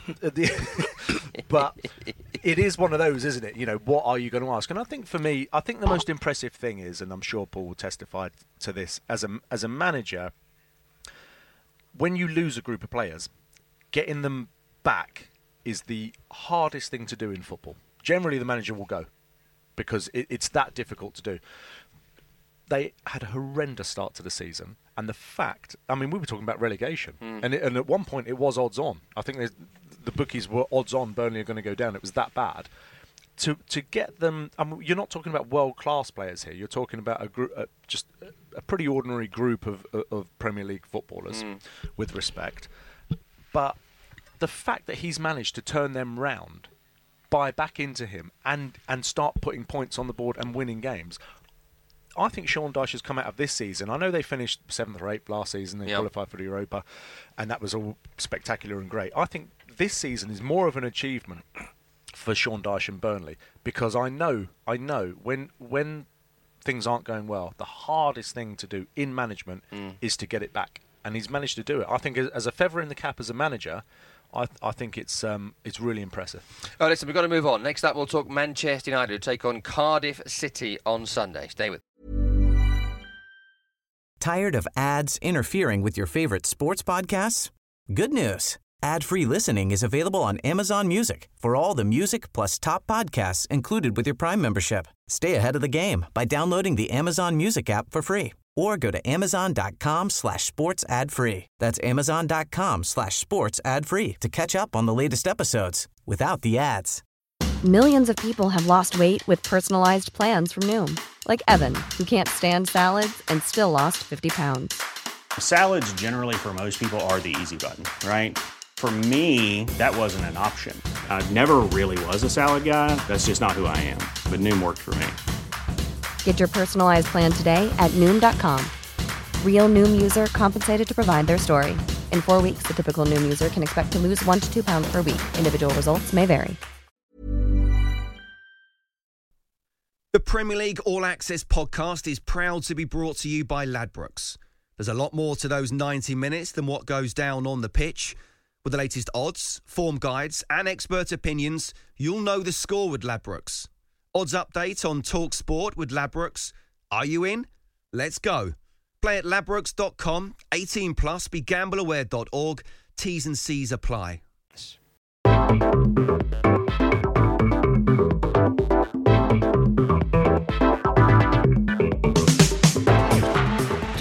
but it is one of those, isn't it? You know, what are you going to ask? And I think for me, I think the most impressive thing is, and I'm sure Paul will testify to this, as a manager, when you lose a group of players, getting them back is the hardest thing to do in football. Generally, the manager will go because it's that difficult to do. They had a horrendous start to the season, and the fact, I mean, we were talking about relegation, and at one point it was odds on. I think the bookies were odds on Burnley are going to go down. It was that bad. To get them, I mean, you're not talking about world-class players here. You're talking about a group, just a pretty ordinary group of Premier League footballers, with respect. But the fact that he's managed to turn them round, buy back into him, and start putting points on the board and winning games, I think Sean Dyche has come out of this season. I know they finished 7th or 8th last season. They qualified for the Europa, and that was all spectacular and great. I think this season is more of an achievement for Sean Dyche and Burnley, because I know when things aren't going well, the hardest thing to do in management is to get it back, and he's managed to do it. I think as a feather in the cap as a manager, I think it's really impressive. Oh, listen, we've got to move on. Next up, we'll talk Manchester United, who take on Cardiff City on Sunday. Stay with us. Tired of ads interfering with your favorite sports podcasts? Good news. Ad-free listening is available on Amazon Music for all the music plus top podcasts included with your Prime membership. Stay ahead of the game by downloading the Amazon Music app for free or go to amazon.com/sports ad free. That's amazon.com/sports ad free to catch up on the latest episodes without the ads. Millions of people have lost weight with personalized plans from Noom. Like Evan, who can't stand salads and still lost 50 pounds. Salads generally for most people are the easy button, right? For me, that wasn't an option. I never really was a salad guy. That's just not who I am. But Noom worked for me. Get your personalized plan today at Noom.com. Real Noom user compensated to provide their story. In 4 weeks, the typical Noom user can expect to lose 1 to 2 pounds per week. Individual results may vary. The Premier League All Access podcast is proud to be brought to you by Ladbrokes. There's a lot more to those 90 minutes than what goes down on the pitch. With the latest odds, form guides and expert opinions, you'll know the score with Ladbrokes. Odds update on TalkSport with Ladbrokes. Are you in? Let's go. Play at ladbrokes.com, 18 plus, begambleaware.org. T's and C's apply.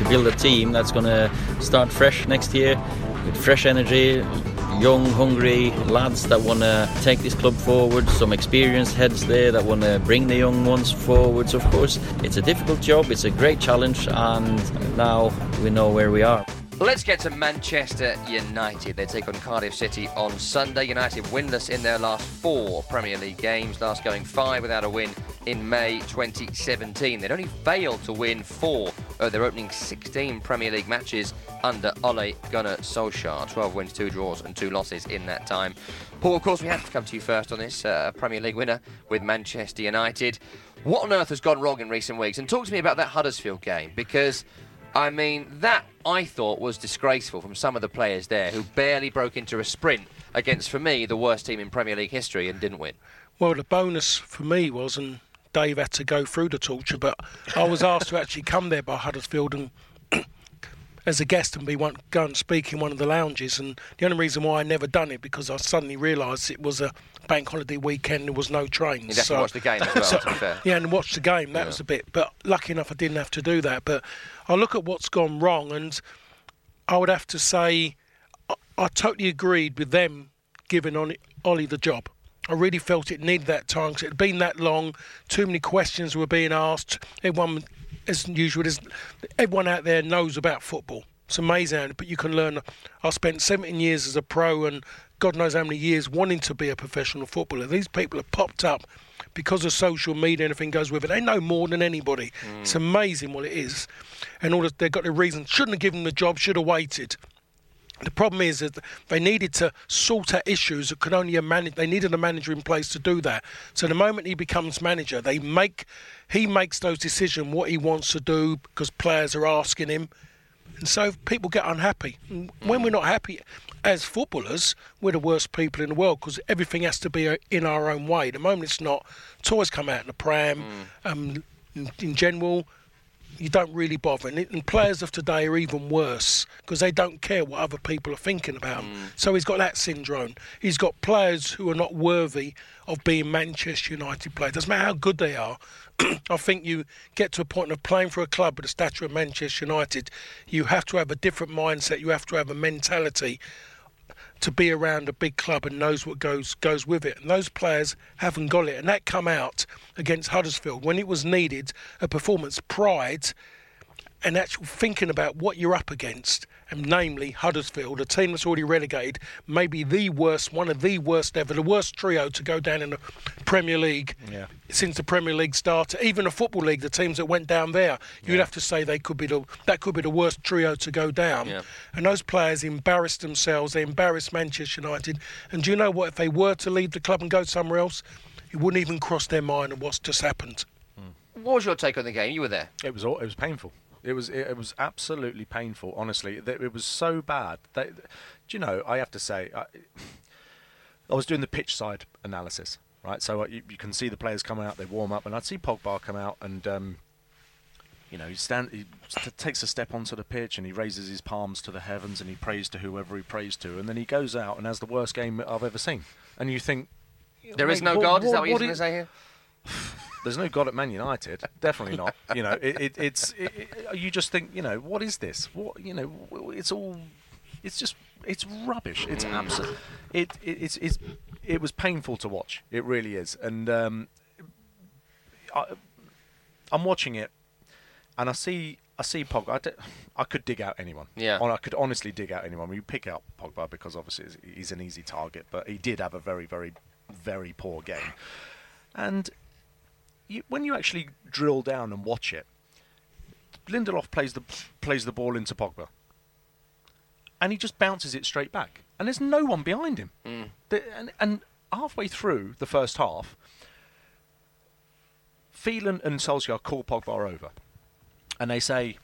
build a team that's going to start fresh next year with fresh energy, young, hungry lads that want to take this club forward, some experienced heads there that want to bring the young ones forwards. Of course, it's a difficult job, it's a great challenge, and now we know where we are. Let's get to Manchester United. They take on Cardiff City on Sunday. United winless in their last 4 Premier League games, last going 5 without a win in May 2017. They'd only failed to win 4 of their opening 16 Premier League matches under Ole Gunnar Solskjaer. 12 wins, 2 draws and 2 losses in that time. Paul, of course, we have to come to you first on this Premier League winner with Manchester United. What on earth has gone wrong in recent weeks? And talk to me about that Huddersfield game, because I mean, that I thought was disgraceful from some of the players there who barely broke into a sprint against, for me, the worst team in Premier League history and didn't win. Well, the bonus for me was, and Dave had to go through the torture, but I was asked to actually come there by Huddersfield and as a guest and go and speak in one of the lounges. And the only reason why I never done it, because I suddenly realised it was a bank holiday weekend, there was no trains. You'd have to watch the game as well, to be fair. Yeah, and watch the game, that was a bit. But lucky enough I didn't have to do that. But I look at what's gone wrong, and I would have to say I totally agreed with them giving Ollie the job. I really felt it needed that time, because it had been that long, too many questions were being asked. Everyone, as usual, everyone out there knows about football. It's amazing, but you can learn. I spent 17 years as a pro and God knows how many years wanting to be a professional footballer. These people have popped up because of social media and everything goes with it. They know more than anybody. It's amazing what it is. And they've got the reason. Shouldn't have given them the job, should have waited. The problem is that they needed to sort out issues that could only they needed a manager in place to do that. So the moment he becomes manager, he makes those decisions, what he wants to do, because players are asking him. And so people get unhappy. And when we're not happy as footballers, we're the worst people in the world, because everything has to be in our own way. The moment it's not, toys come out in the pram. In general, you don't really bother. And players of today are even worse, because they don't care what other people are thinking about them. So he's got that syndrome. He's got players who are not worthy of being Manchester United players. Doesn't matter how good they are. I think you get to a point of playing for a club with the stature of Manchester United, you have to have a different mindset. You have to have a mentality to be around a big club and knows what goes with it. And those players haven't got it. And that come out against Huddersfield when it was needed, a performance, pride, and actual thinking about what you're up against, and namely Huddersfield, a team that's already relegated, maybe one of the worst ever, the worst trio to go down in the Premier League since the Premier League started. Even the Football League, the teams that went down there, you'd have to say that could be the worst trio to go down. Yeah. And those players embarrassed themselves, they embarrassed Manchester United. And do you know what? If they were to leave the club and go somewhere else, it wouldn't even cross their mind of what's just happened. What was your take on the game? You were there. It was painful. It was absolutely painful, honestly. It was so bad. Do you know, I have to say, I was doing the pitch side analysis, right? So you can see the players come out, they warm up, and I'd see Pogba come out and, he takes a step onto the pitch and he raises his palms to the heavens and he prays to whoever he prays to, and then he goes out and has the worst game I've ever seen. And you think... There is no God, is that what you're going to say here? There's no God at Man United, definitely not. You know, it's you just think, what is this? What, it's rubbish. It's absolute. It was painful to watch. It really is. And I'm watching it, and I see Pogba. I could dig out anyone. Yeah. I could honestly dig out anyone. You pick out Pogba because obviously he's an easy target, but he did have a very, very, very poor game. And when you actually drill down and watch it, Lindelof plays the ball into Pogba, and he just bounces it straight back, and there's no one behind him. And halfway through the first half, Phelan and Solskjaer call Pogba over, and they say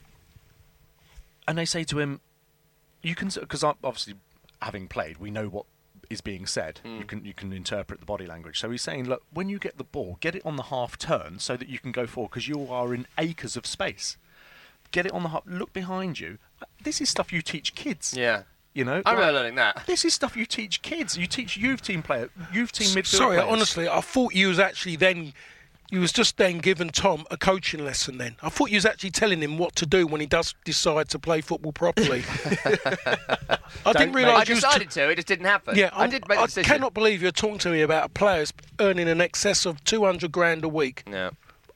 to him, "You can," because obviously having played, we know what is being said. You can interpret the body language. So he's saying, look, when you get the ball, get it on the half turn so that you can go forward, because you are in acres of space. Get it on the half. Look behind you. This is stuff you teach kids. Yeah. You know, I remember learning that. This is stuff you teach kids. You teach youth team midfield Sorry, players. honestly, I thought you was actually then You was just then giving Tom a coaching lesson then. I thought you was actually telling him what to do when he does decide to play football properly. I didn't realise I decided to. It just didn't happen. Yeah, I did make the decision. I cannot believe you're talking to me about a player who's earning in excess of $200,000 a week. Yeah.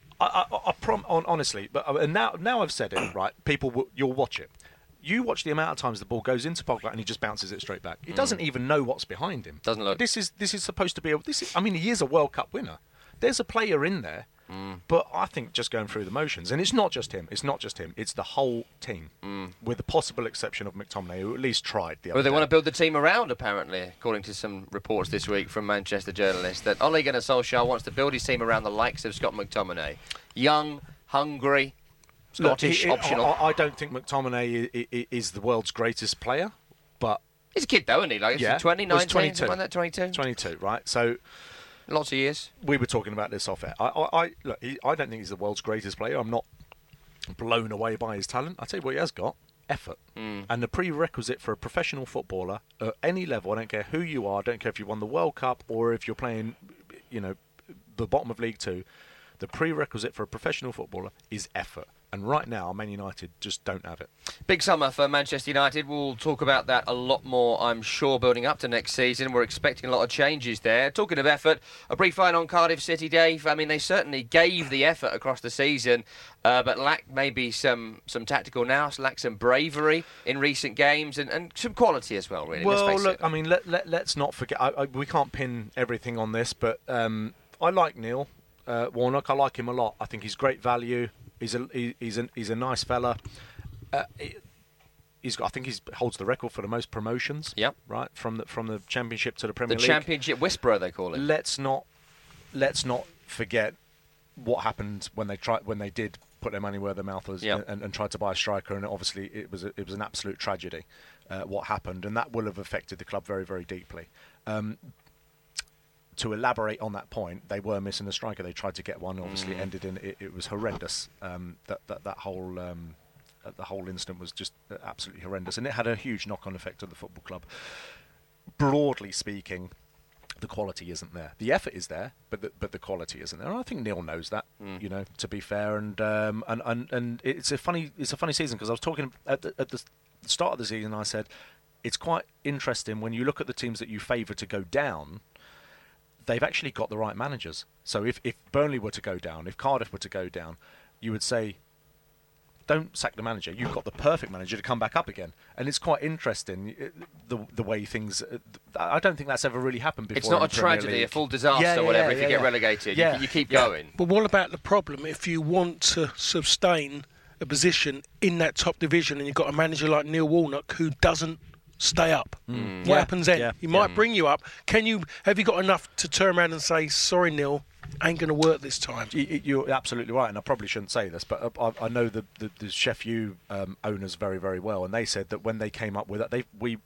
Honestly, but now I've said it, right? You'll watch it. You watch the amount of times the ball goes into Pogba and he just bounces it straight back. He doesn't even know what's behind him. Doesn't look. This is supposed to be. He is a World Cup winner. There's a player in there, but I think just going through the motions, and it's not just him. It's the whole team, with the possible exception of McTominay, who at least tried the other Well, they day. want to build the team around, apparently, according to some reports this week from Manchester journalists, that Ole Gunnar Solskjaer wants to build his team around the likes of Scott McTominay. Young, hungry, Scottish, optional. I don't think McTominay is the world's greatest player, but he's a kid, though, isn't he? Like, yeah, 20, 19, 22. something like that, 22? 22, right? So lots of years. We were talking about this off air. I don't think he's the world's greatest player. I'm not blown away by his talent. I tell you what he has got: effort. And the prerequisite for a professional footballer at any level, I don't care who you are, I don't care if you won the World Cup or if you're playing, the bottom of League Two, the prerequisite for a professional footballer is effort. And right now, Man United just don't have it. Big summer for Manchester United. We'll talk about that a lot more, I'm sure, building up to next season. We're expecting a lot of changes there. Talking of effort, a brief line on Cardiff City, Dave. I mean, they certainly gave the effort across the season, but lacked maybe some tactical nous, lacked some bravery in recent games, and some quality as well, really. Well, let's face it. I mean, let's not forget. We can't pin everything on this, but I like Neil Warnock. I like him a lot. I think he's great value. He's a nice fella. I think he holds the record for the most promotions. Yep. Right, from the Championship to the Premier League. The Championship Whisperer, they call it. Let's not forget what happened when they did put their money where their mouth was and tried to buy a striker, and obviously it was an absolute tragedy what happened, and that will have affected the club very, very deeply. To elaborate on that point, they were missing a striker. They tried to get one. Obviously, ended in it was horrendous. That whole incident was just absolutely horrendous, and it had a huge knock-on effect on the football club. Broadly speaking, the quality isn't there. The effort is there, but the quality isn't there. And I think Neil knows that. To be fair, and it's a funny season, because I was talking at the start of the season. I said it's quite interesting when you look at the teams that you favour to go down. They've actually got the right managers. So if Burnley were to go down, if Cardiff were to go down, you would say, don't sack the manager. You've got the perfect manager to come back up again. And it's quite interesting, the way things... I don't think that's ever really happened before. It's not a tragedy, a full disaster, whatever, if you get relegated. You keep going. But what about the problem if you want to sustain a position in that top division and you've got a manager like Neil Warnock who doesn't stay up? What happens then? He might bring you up. Have you got enough to turn around and say, sorry, Neil, ain't going to work this time? You're absolutely right, and I probably shouldn't say this, but I know the Chef U owners very, very well, and they said that when they came up with it, we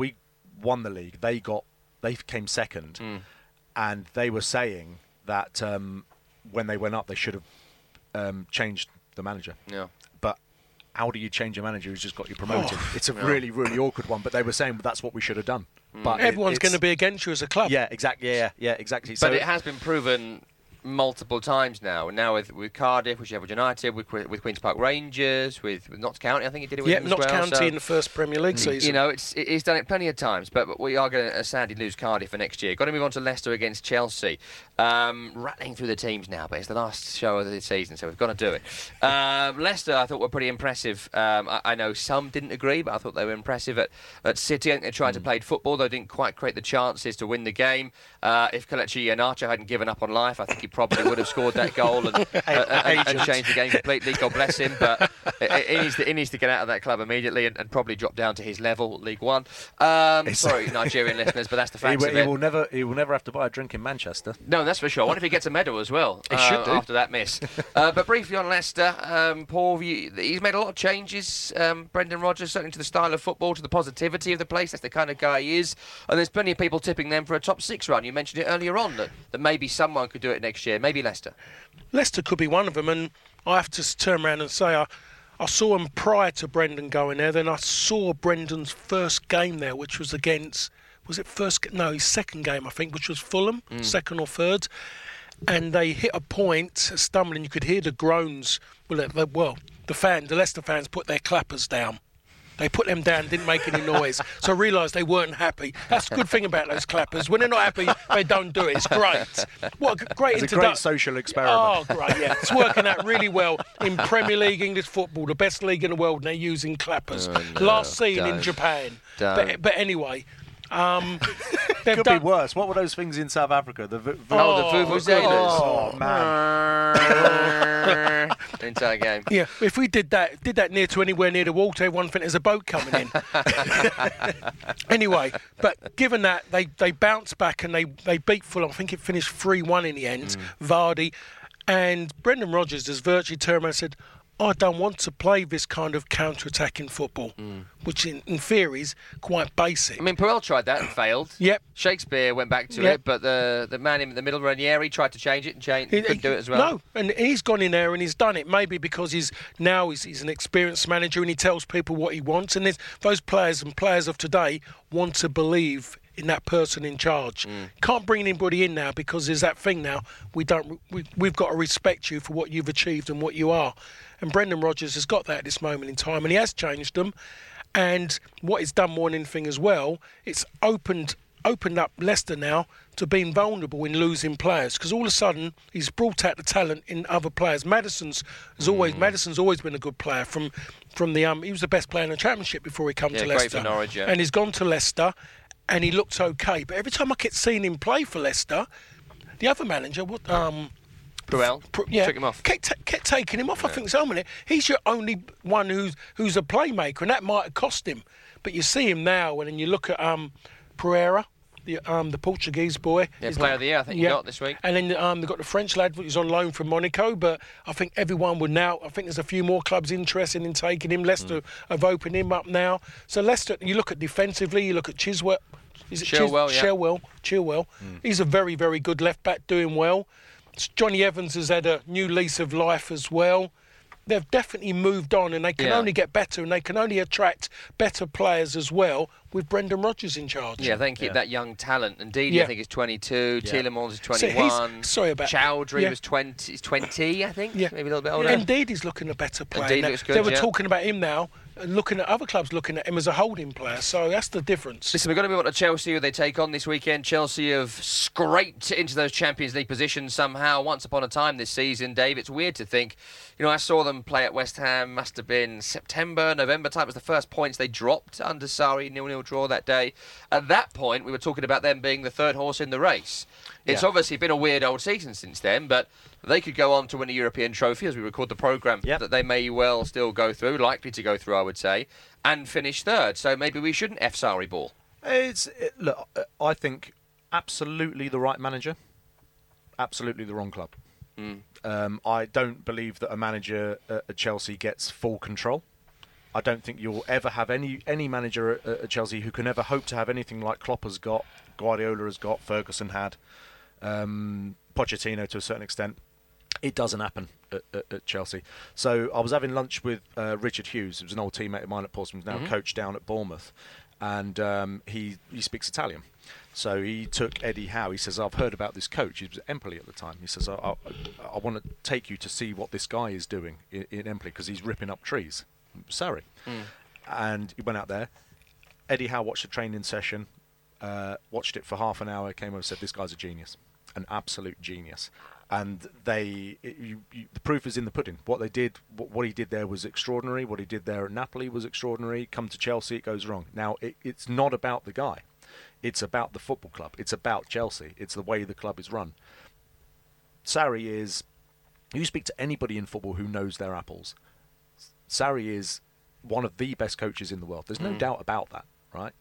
won the league. They came second, and they were saying that when they went up, they should have changed the manager. Yeah. How do you change a manager who's just got you promoted? It's a really, really awkward one, but they were saying that's what we should have done. But everyone's going to be against you as a club. Yeah, exactly. Yeah, exactly. But it has been proven multiple times now. And now with Cardiff, with Sheffield United, with Queen's Park Rangers, with Notts County, I think he did it with them as Notts well. County in the first Premier League season. He's done it plenty of times, but we are going to sadly lose Cardiff for next year. Got to move on to Leicester against Chelsea. Rattling through the teams now, but it's the last show of the season, so we've got to do it. Leicester, I thought, were pretty impressive. I know some didn't agree, but I thought they were impressive at City. I think they tried to play football, though didn't quite create the chances to win the game. If Kelechi Iheanacho hadn't given up on life, I think he probably would have scored that goal and changed the game completely. God bless him, but he needs to get out of that club immediately and probably drop down to his level, League One. Sorry, Nigerian listeners, but that's the facts of it. He will never have to buy a drink in Manchester. No, that's for sure. What if he gets a medal as well? He should do. After that miss. But briefly on Leicester, Paul, he's made a lot of changes. Brendan Rodgers, certainly to the style of football, to the positivity of the place. That's the kind of guy he is. And there's plenty of people tipping them for a top 6 run. You mentioned it earlier on that maybe someone could do it next year. Maybe Leicester. Leicester could be one of them, and I have to turn around and say I saw him prior to Brendan going there. Then I saw Brendan's first game there, which was against... his second game, I think, which was Fulham, second or third. and they hit a point, stumbling. You could hear the groans. The Leicester fans put their clappers down. They put them down, didn't make any noise. So I realised they weren't happy. That's the good thing about those clappers. When they're not happy, they don't do it. It's great. What a great It's a great social experiment. Oh, great, yeah. It's working out really well in Premier League English football, the best league in the world, and they're using clappers. Last seen in Japan. But anyway... Could be worse. What were those things in South Africa? The vuvuzelas. Oh, man. Entire game. Yeah, if we did that anywhere near the water, everyone think there's a boat coming in. Anyway, but given that, they bounced back and they beat Fulham. I think it finished 3-1 in the end, Vardy. And Brendan Rodgers has virtually turned around and said, I don't want to play this kind of counter-attacking football, which in theory is quite basic. I mean, Puel tried that and failed. Yep. Shakespeare went back to it, but the man in the middle, Ranieri, tried to change it and couldn't do it as well. No, and he's gone in there and he's done it. Maybe because he's an experienced manager and he tells people what he wants. And those players and players of today want to believe in that person in charge. Can't bring anybody in now because there's that thing now. We've got to respect you for what you've achieved and what you are. And Brendan Rodgers has got that at this moment in time, and he has changed them. And what he's done more than anything as well, it's opened up Leicester now to being vulnerable in losing players, because all of a sudden he's brought out the talent in other players. Madison's always been a good player from the he was the best player in the Championship before he came to Leicester. Great for Norwich, yeah. And he's gone to Leicester and he looked okay. But every time I kept seeing him play for Leicester, the other manager Puel took him off. Kept taking him off. I think so. He's your only one who's a playmaker, and that might have cost him. But you see him now, and then you look at Pereira, the Portuguese boy. Yeah, Player of the Year, I think he got this week. And then they've got the French lad who's on loan from Monaco. But I think everyone would now. I think there's a few more clubs interested in taking him. Leicester have opened him up now. So Leicester, you look at defensively, you look at Chiswell. Is it Chilwell? Chilwell. He's a very, very good left back, doing well. Johnny Evans has had a new lease of life as well. They've definitely moved on, and they can only get better, and they can only attract better players as well with Brendan Rodgers in charge. Yeah, they can keep that young talent. And Didi, I think, is 22. Yeah. Tielemans is 21. Chowdhury was 20, I think. Yeah. Maybe a little bit older. And Didi's looking a better player. Didi looks good, they were talking about him now, looking at other clubs looking at him as a holding player, so that's the difference. Listen, we're going to move on to Chelsea, who they take on this weekend. Chelsea have scraped into those Champions League positions somehow once upon a time this season, Dave. It's weird to think, I saw them play at West Ham, must have been September, November time. It was the first points they dropped under Sarri, 0-0 draw that day. At that point, we were talking about them being the third horse in the race. It's obviously been a weird old season since then, but they could go on to win a European trophy as we record the programme that they may well still go through, likely to go through, I would say, and finish third. So maybe we shouldn't F Sarri ball. Look, I think absolutely the right manager, absolutely the wrong club. I don't believe that a manager at Chelsea gets full control. I don't think you'll ever have any manager at Chelsea who can ever hope to have anything like Klopp has got, Guardiola has got, Ferguson had, Pochettino to a certain extent. It doesn't happen at Chelsea. So I was having lunch with Richard Hughes, who was an old teammate of mine at Portsmouth, now coach down at Bournemouth, and he speaks Italian. So he took Eddie Howe. He says, I've heard about this coach. He was at Empoli at the time. He says, I want to take you to see what this guy is doing in Empoli because he's ripping up trees. Sorry. And he went out there. Eddie Howe watched the training session, watched it for half an hour, came over and said, this guy's a genius, an absolute genius. And the proof is in the pudding. What they did, what he did there was extraordinary. What he did there at Napoli was extraordinary. Come to Chelsea, it goes wrong. Now, it's not about the guy. It's about the football club. It's about Chelsea. It's the way the club is run. Sarri is... You speak to anybody in football who knows their apples. Sarri is one of the best coaches in the world. There's no doubt about that, right?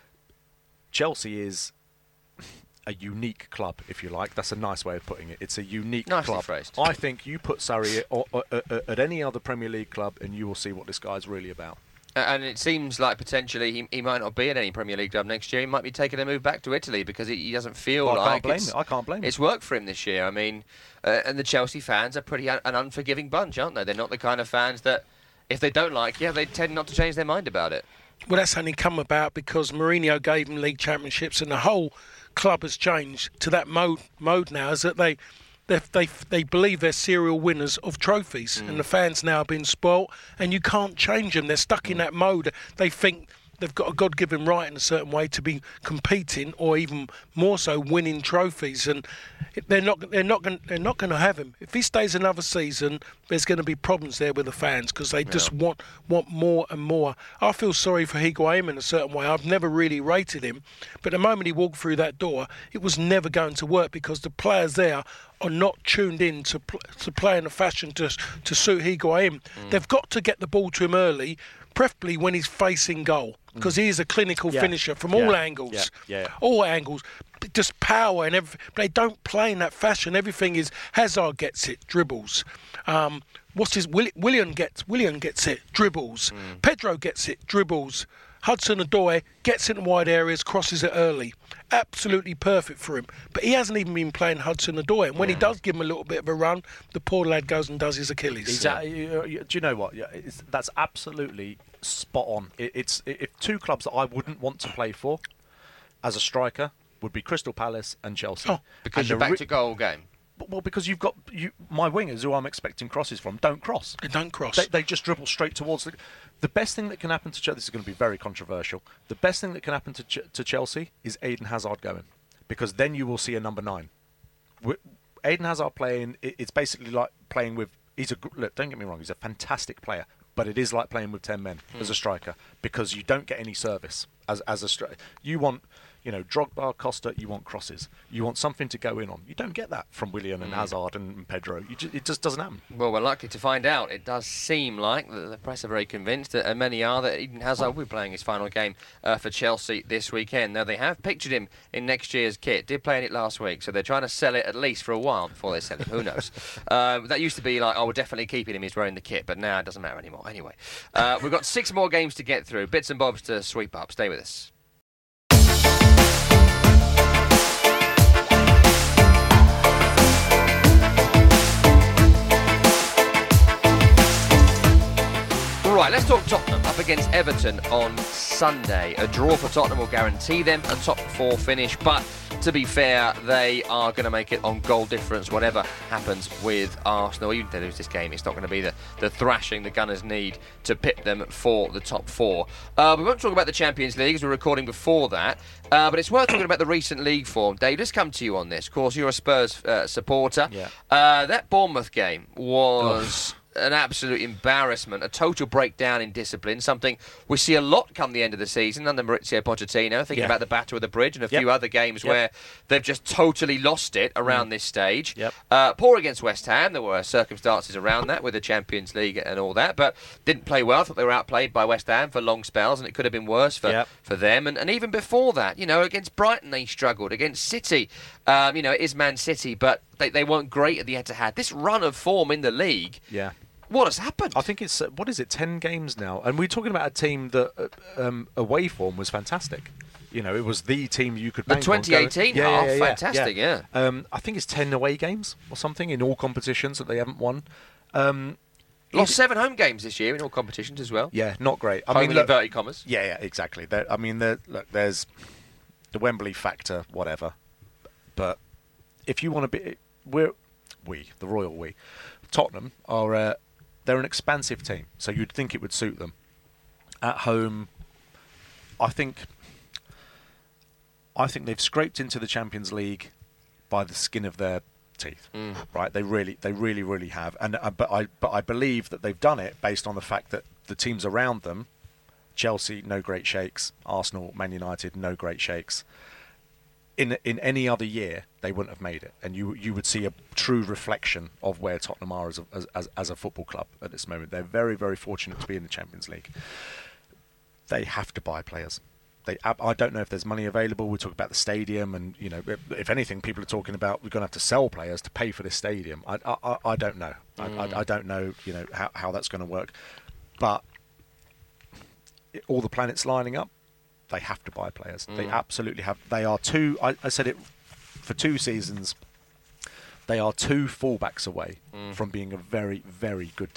Chelsea is a unique club, if you like. That's a nice way of putting it. It's a unique club. Phrased. I think you put Sarri at any other Premier League club and you will see what this guy's really about. And it seems like potentially he might not be at any Premier League club next year. He might be taking a move back to Italy because he doesn't feel I can't blame him. It's worked for him this year. I mean, and the Chelsea fans are pretty an unforgiving bunch, aren't they? They're not the kind of fans that, if they don't like they tend not to change their mind about it. Well, that's only come about because Mourinho gave them league championships, and the whole club has changed to that mode now. Is that they they believe they're serial winners of trophies, and the fans now have been spoilt, and you can't change them. They're stuck in that mode. They think they've got a God-given right in a certain way to be competing, or even more so, winning trophies. And they're not going to have him. If he stays another season, there's going to be problems there with the fans because they just want more and more. I feel sorry for Higuain in a certain way. I've never really rated him, but the moment he walked through that door, it was never going to work because the players there are not tuned in to play in a fashion to suit Higuain. They've got to get the ball to him early, preferably when he's facing goal, because he is a clinical finisher from all angles. All angles. Just power and everything. But they don't play in that fashion. Everything is Hazard gets it, dribbles. Willian gets it, dribbles. Pedro gets it, dribbles. Hudson-Odoi gets in wide areas, crosses it early. Absolutely perfect for him. But he hasn't even been playing Hudson-Odoi. And when he does give him a little bit of a run, the poor lad goes and does his Achilles. Do you know what? That's absolutely spot on. If two clubs that I wouldn't want to play for as a striker would be Crystal Palace and Chelsea. Because you're back to goal game. Well, because you've got my wingers, who I'm expecting crosses from, don't cross. They don't cross. They just dribble straight towards the best thing that can happen to Chelsea. This is going to be very controversial. The best thing that can happen to Chelsea is Eden Hazard going, because then you will see a number 9. Eden Hazard playing, it's basically like playing with. Look, don't get me wrong. He's a fantastic player, but it is like playing with 10 men as a striker, because you don't get any service as a striker. You want. Drogba, Costa, you want crosses. You want something to go in on. You don't get that from Willian and Hazard and Pedro. It just doesn't happen. Well, we're likely to find out. It does seem like the press are very convinced, and many are, that Eden Hazard will be playing his final game for Chelsea this weekend. Now, they have pictured him in next year's kit. Did play in it last week, so they're trying to sell it at least for a while before they sell it. Who knows? That used to be like, we're definitely keeping him. He's wearing the kit, but now it doesn't matter anymore. Anyway, we've got 6 more games to get through. Bits and bobs to sweep up. Stay with us. Right, let's talk Tottenham up against Everton on Sunday. A draw for Tottenham will guarantee them a top 4 finish, but to be fair, they are going to make it on goal difference whatever happens with Arsenal. Even if they lose this game, it's not going to be the thrashing the Gunners need to pip them for the top 4. We won't talk about the Champions League as we're recording before that, but it's worth talking about the recent league form. Dave, let's come to you on this. Of course, you're a Spurs supporter. Yeah. That Bournemouth game was an absolute embarrassment, a total breakdown in discipline, something we see a lot come the end of the season under Maurizio Pochettino, thinking about the Battle of the Bridge and a few other games where they've just totally lost it around this stage. Poor against West Ham. There were circumstances around that with the Champions League and all that, but didn't play well. I thought they were outplayed by West Ham for long spells, and it could have been worse for them. And even before that, against Brighton they struggled. Against City, it is Man City, but they weren't great at the Etihad. This run of form in the league, what has happened? I think it's 10 games now, and we're talking about a team that away form was fantastic. It was the team you could bank on. The 2018 fantastic. I think it's 10 away games or something in all competitions that they haven't won. Lost 7 home games this year in all competitions as well. Yeah, not great. I mean, inverted commas. Yeah, exactly. There's the Wembley factor, whatever. But if you want to be, the Royal We, Tottenham are they're an expansive team, so you'd think it would suit them. At home, I think they've scraped into the Champions League by the skin of their teeth. Right? They really have. And but I believe that they've done it based on the fact that the teams around them, Chelsea, no great shakes. Arsenal, Man United, no great shakes. In any other year, they wouldn't have made it, and you would see a true reflection of where Tottenham are as a football club at this moment. They're very, very fortunate to be in the Champions League. They have to buy players. I don't know if there's money available. We talk about the stadium, and if anything, people are talking about we're going to have to sell players to pay for this stadium. I don't know. I don't know. How that's going to work, but all the planets lining up. They have to buy players. They absolutely have. They are I said it for 2 seasons. They are 2 fullbacks away from being a very, very good team.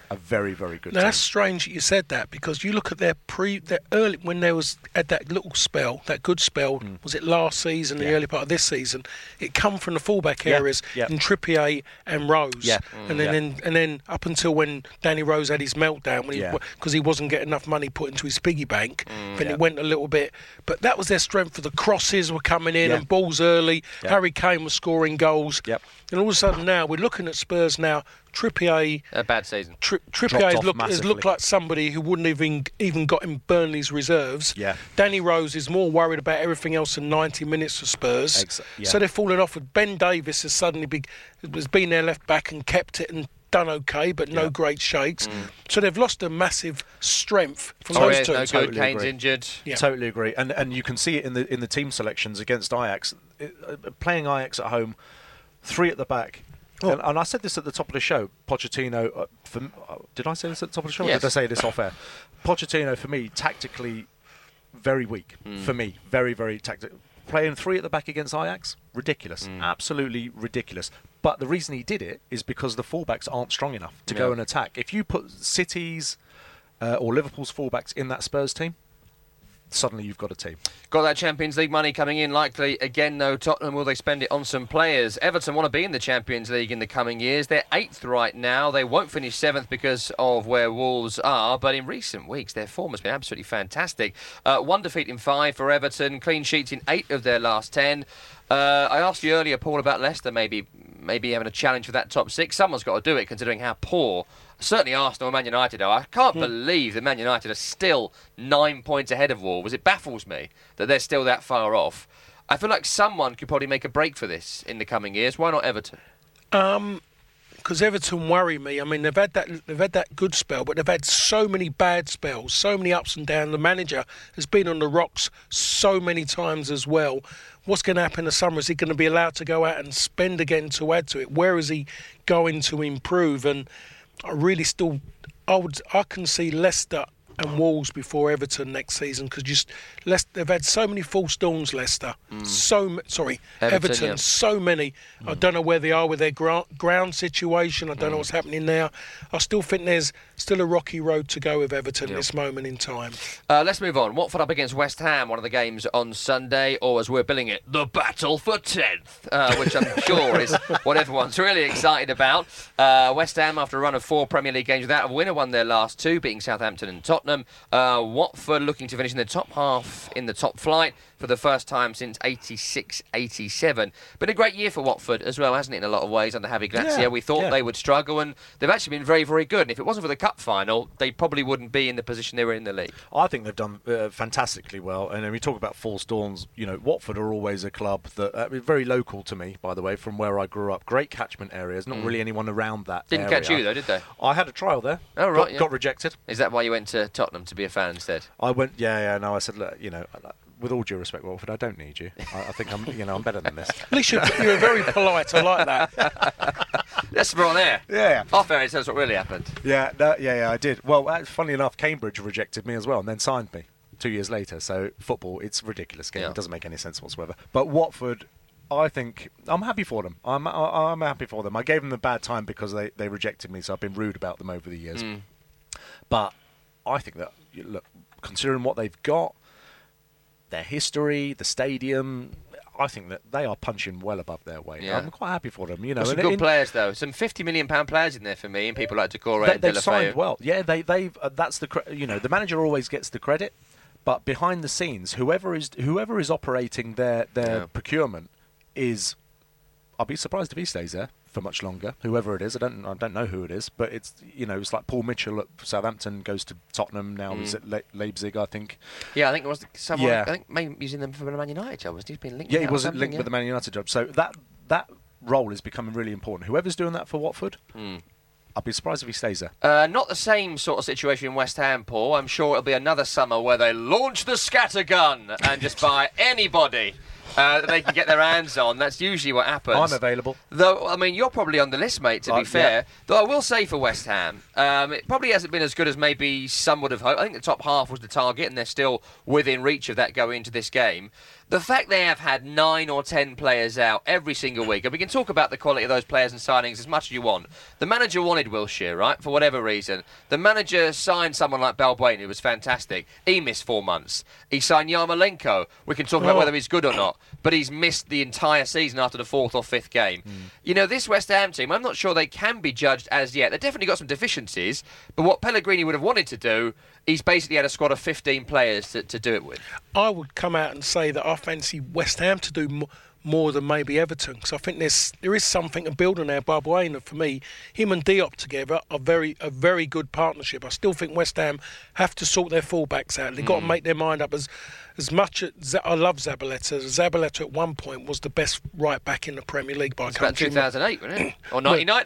a very, very good Now, team. that's strange that you said that, because you look at their early, when they was at that little spell, that good spell, was it last season, the early part of this season, it come from the fullback areas in Trippier and Rose. And then up until when Danny Rose had his meltdown, because he wasn't getting enough money put into his piggy bank, then it went a little bit. But that was their strength, for the crosses were coming in and balls early. Harry Kane was scoring goals. And all of a sudden now, we're looking at Spurs now, Trippier... A bad season. Trippier has looked like somebody who wouldn't even got in Burnley's reserves. Danny Rose is more worried about everything else than 90 minutes for Spurs. So they're falling off. With Ben Davies has suddenly been their left back and kept it and done okay, but no great shakes. So they've lost a massive strength from those two. No good. Kane's injured. Totally agree. And you can see it in the team selections against Ajax. Playing Ajax at home, 3 at the back. And I said this at the top of the show. Pochettino, did I say this at the top of the show? Yes. Or did I say this off air? Pochettino, for me, tactically very weak. For me, very, very tactical. Playing 3 at the back against Ajax, ridiculous. Absolutely ridiculous. But the reason he did it is because the fullbacks aren't strong enough to go and attack. If you put City's or Liverpool's fullbacks in that Spurs team, suddenly you've got a team. Got that Champions League money coming in likely again, though. Tottenham, will they spend it on some players? Everton want to be in the Champions League in the coming years. They're 8th right now. They won't finish 7th because of where Wolves are, but in recent weeks their form has been absolutely fantastic. 1 defeat in 5 for Everton, clean sheets in 8 of their last 10. I asked you earlier, Paul, about Leicester maybe having a challenge for that top 6. Someone's got to do it, considering how poor certainly Arsenal and Man United are. I can't believe that Man United are still 9 points ahead of Wolves. It baffles me that they're still that far off. I feel like someone could probably make a break for this in the coming years. Why not Everton? Because Everton worry me. I mean, they've had that good spell, but they've had so many bad spells, so many ups and downs. The manager has been on the rocks so many times as well. What's going to happen in the summer? Is he going to be allowed to go out and spend again to add to it? Where is he going to improve? And I really still, I can see Leicester and Wolves before Everton next season, because they've had so many false dawns, Leicester. Everton, so many. I don't know where they are with their ground situation. I don't know what's happening now. I still think there's still a rocky road to go with Everton at this moment in time. Let's move on. Watford up against West Ham, one of the games on Sunday, or as we're billing it, the battle for 10th, which I'm sure is what everyone's really excited about. West Ham, after a run of 4 Premier League games without a winner, won their last 2, beating Southampton and Tottenham. Watford looking to finish in the top half in the top flight for the first time since 86-87. Been a great year for Watford as well, hasn't it, in a lot of ways, under Javi Gracia. We thought they would struggle, and they've actually been very, very good. And if it wasn't for the cup final, they probably wouldn't be in the position they were in the league. I think they've done fantastically well. And when we talk about false dawns, Watford are always a club that very local to me, by the way, from where I grew up. Great catchment areas, not really anyone around that Didn't area. catch you, though, did they? I had a trial there. Oh, right, Got rejected. Is that why you went to Tottenham, to be a fan instead? I went, no, I said, look, with all due respect, Watford, I don't need you. I think I'm better than this. At least you're very polite. I like that. Yes, we're on air. Yeah. Off air, it says what really happened. Yeah, I did. Well, funnily enough, Cambridge rejected me as well and then signed me 2 years later. So football, it's a ridiculous game. It doesn't make any sense whatsoever. But Watford, I think I'm happy for them. I'm happy for them. I gave them a bad time because they rejected me, so I've been rude about them over the years. But I think that, look, considering what they've got, their history, the stadium, I think that they are punching well above their weight. Yeah. I'm quite happy for them. Some good players, though. Some £50 million players in there for me, and people like Decore and they've signed well. Yeah, they've. That's the manager always gets the credit, but behind the scenes, whoever is operating their procurement is. I'll be surprised if he stays there for much longer. Whoever it is, I don't know who it is, but it's it's like Paul Mitchell at Southampton goes to Tottenham now. Is it Leipzig? I think. Yeah, I think it was someone. Yeah. I think maybe using them for the Man United job. He's been linked. Yeah, he was linked with the Man United job. So that role is becoming really important. Whoever's doing that for Watford. I'd be surprised if he stays there. Not the same sort of situation in West Ham, Paul. I'm sure it'll be another summer where they launch the scattergun and just buy anybody. they can get their hands on. That's usually what happens. I'm available. Though, I mean, you're probably on the list, mate, to be fair. Yeah. Though I will say for West Ham, it probably hasn't been as good as maybe some would have hoped. I think the top half was the target, and they're still within reach of that going into this game. The fact they have had 9 or 10 players out every single week, and we can talk about the quality of those players and signings as much as you want. The manager wanted Wilshere, right, for whatever reason. The manager signed someone like Balbuena, who was fantastic. He missed 4 months. He signed Yarmolenko. We can talk about whether he's good or not, but he's missed the entire season after the 4th or 5th game. You know, this West Ham team, I'm not sure they can be judged as yet. They've definitely got some deficiencies, but what Pellegrini would have wanted to do, he's basically had a squad of 15 players to do it with. I would come out and say that I fancy West Ham to do more than maybe Everton, because I think there is something to build on there. Balbuena, for me, him and Diop together are a very good partnership. I still think West Ham have to sort their fullbacks out. They've got to make their mind up. As much as I love Zabaleta. Zabaleta at one point was the best right back in the Premier League by about 2008, wasn't it? Or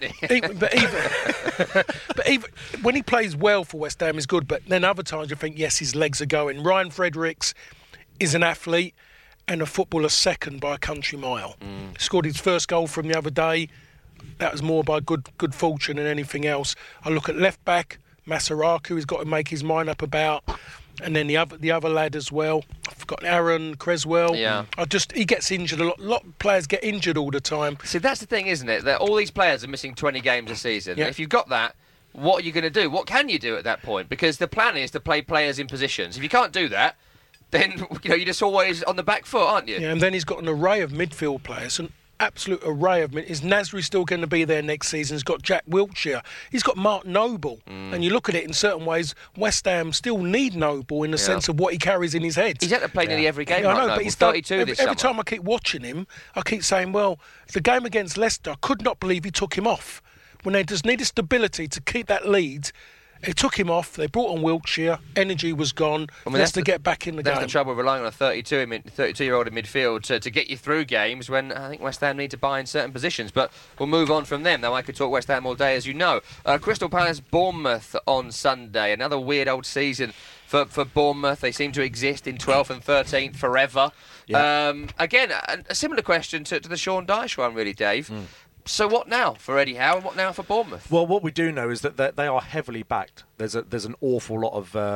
1990. But even when he plays well for West Ham, is good. But then other times you think, yes, his legs are going. Ryan Fredericks is an athlete and a footballer second by a country mile. Scored his first goal from the other day. That was more by good fortune than anything else. I look at left back, Masaraku, he's got to make his mind up about. And then the other lad as well. I've got Aaron Creswell. Yeah. He gets injured a lot. A lot of players get injured all the time. See, that's the thing, isn't it? That all these players are missing 20 games a season. Yeah. If you've got that, what are you going to do? What can you do at that point? Because the plan is to play players in positions. If you can't do that, then you're just always on the back foot, aren't you? Yeah, and then he's got an array of midfield players, an absolute array of. Is Nasri still going to be there next season? He's got Jack Wilshere. He's got Mark Noble. And you look at it in certain ways, West Ham still need Noble in the sense of what he carries in his head. He's had to play nearly every game. I know, Noble. but he's 32 this every summer. time I keep watching him, I keep saying, well, the game against Leicester, I could not believe he took him off. When they just needed stability to keep that lead, they took him off. They brought on Wilshere. Energy was gone. Leicester get back in the game. That's the trouble, relying on a 32-year-old in midfield to get you through games when I think West Ham need to buy in certain positions. But we'll move on from them. Now, I could talk West Ham all day, as you know. Crystal Palace Bournemouth on Sunday. Another weird old season for Bournemouth. They seem to exist in 12th and 13th forever. Yeah. Again, a similar question to the Sean Dyche one, really, Dave. So what now for Eddie Howe and what now for Bournemouth? Well, what we do know is that they are heavily backed. There's an awful lot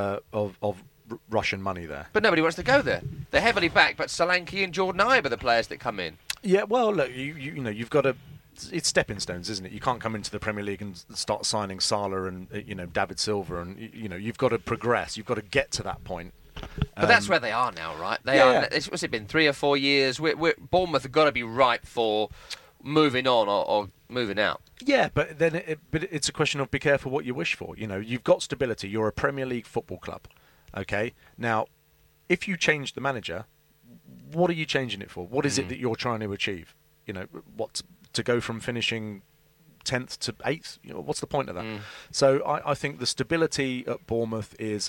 of Russian money there. But nobody wants to go there. They're heavily backed, but Solanke and Jordan Ibe are the players that come in. Yeah, well, look, you know, you've got to. It's stepping stones, isn't it? You can't come into the Premier League and start signing Salah and David Silva, and you've got to progress. You've got to get to that point. But that's where they are now, right? They are. What's it been, 3 or 4 years? Bournemouth have got to be ripe for moving on or moving out. Yeah, but then it's a question of be careful what you wish for. You know, you've got stability. You're a Premier League football club. Okay? Now, if you change the manager, what are you changing it for? What is it that you're trying to achieve? You know, what to go from finishing 10th to 8th? You know, what's the point of that? So I think the stability at Bournemouth is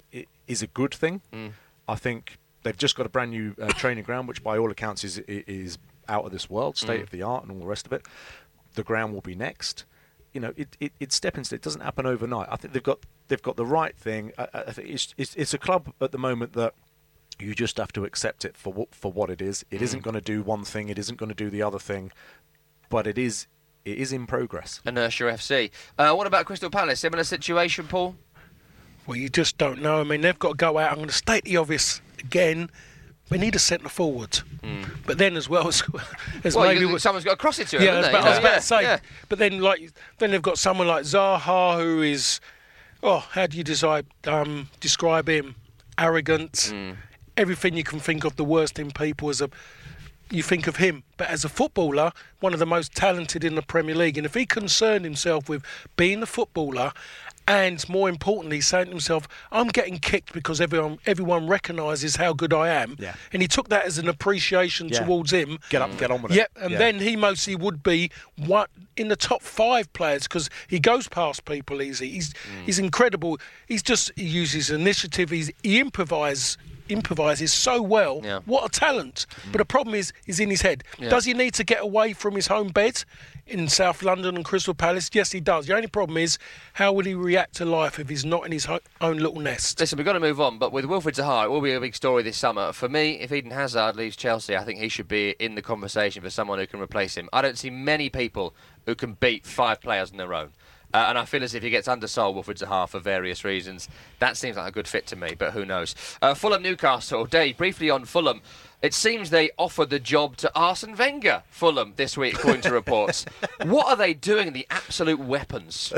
a good thing. I think they've just got a brand new training ground, which by all accounts is out of this world, state of the art, and all the rest of it. The ground will be next. You know, it's stepping stones. It doesn't happen overnight. I think they've got the right thing. I think it's a club at the moment that you just have to accept it for what it is. It isn't going to do one thing. It isn't going to do the other thing, but it is in progress. Inertia FC. What about Crystal Palace? Similar situation, Paul? Well, you just don't know. I mean, they've got to go out. I'm going to state the obvious again. They need a centre forward, but then as well as maybe someone's got to cross it to him. Yeah, I was about to say. But then they've got someone like Zaha who is, how do you describe him? Arrogant. Everything you can think of, the worst in people you think of him. But as a footballer, one of the most talented in the Premier League. And if he concerned himself with being a footballer and, more importantly, saying to himself, I'm getting kicked because everyone recognises how good I am. Yeah. And he took that as an appreciation towards him. Get up and get on with it. And then he mostly would be in the top 5 players because he goes past people easy. He's incredible. He uses initiative. He improvises improvises so well. Yeah. What a talent! But the problem is in his head. Yeah. Does he need to get away from his home bed in South London and Crystal Palace? Yes, he does. The only problem is, how will he react to life if he's not in his own little nest? Listen, we've got to move on, but with Wilfried Zaha, it will be a big story this summer. For me, if Eden Hazard leaves Chelsea, I think he should be in the conversation for someone who can replace him. I don't see many people who can beat 5 players on their own. And I feel as if he gets undersold, Wilfried Zaha, for various reasons. That seems like a good fit to me, but who knows. Fulham Newcastle. Dave, briefly on Fulham. It seems they offered the job to Arsene Wenger, Fulham, this week, according to reports. What are they doing, the absolute weapons?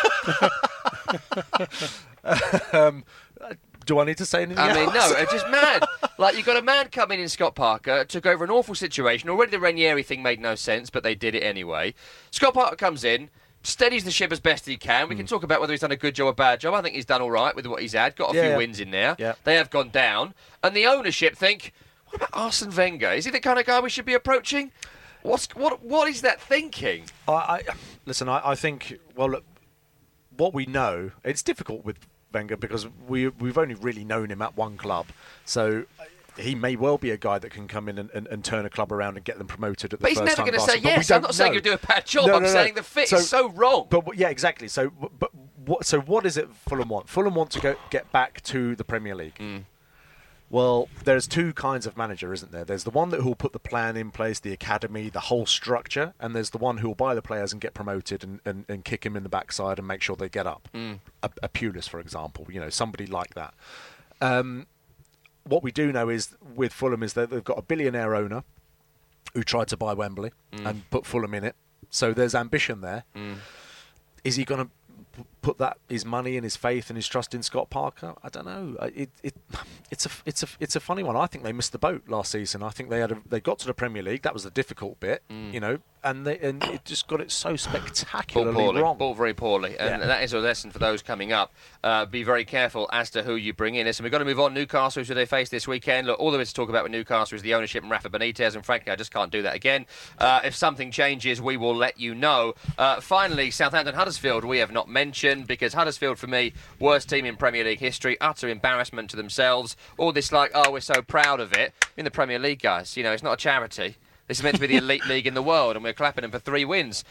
Do I need to say anything I else? mean, no, it's just mad. Like, you've got a man coming in, Scott Parker, took over an awful situation. Already the Ranieri thing made no sense, but they did it anyway. Scott Parker comes in, steadies the ship as best he can. We can talk about whether he's done a good job or a bad job. I think he's done all right with what he's had. Got a few wins in there. Yeah. They have gone down. And the ownership think, what about Arsene Wenger? Is he the kind of guy we should be approaching? What is that thinking? Listen, I think, well, look, what we know, it's difficult with Wenger because we've only really known him at one club. So he may well be a guy that can come in and turn a club around and get them promoted at the first time. But he's never going to say But yes. I'm not saying he'll do a bad job. I'm saying the fit is so wrong. But yeah, exactly. So, what is it Fulham want? Fulham want to get back to the Premier League. Well, there's two kinds of manager, isn't there? There's the one that will put the plan in place, the academy, the whole structure, and there's the one who will buy the players and get promoted and kick him in the backside and make sure they get up. A Pulis, for example, somebody like that. What we do know is with Fulham is that they've got a billionaire owner who tried to buy Wembley and put Fulham in it. So there's ambition there. Is he going to put his money and his faith and his trust in Scott Parker? I don't know. It's a funny one. I think they missed the boat last season. I think they got to the Premier League. That was the difficult bit, and it just got it so spectacularly wrong. Bought very poorly, and that is a lesson for those coming up. Be very careful as to who you bring in. Listen, we've got to move on. Newcastle, who they face this weekend. Look, all there is to talk about with Newcastle is the ownership and Rafa Benitez, and frankly, I just can't do that again. If something changes, we will let you know. Finally, Southampton Huddersfield, we have not mentioned, because Huddersfield, for me, worst team in Premier League history, utter embarrassment to themselves. All this we're so proud of it. In the Premier League, guys, it's not a charity. This is meant to be the elite league in the world, and we're clapping them for 3 wins.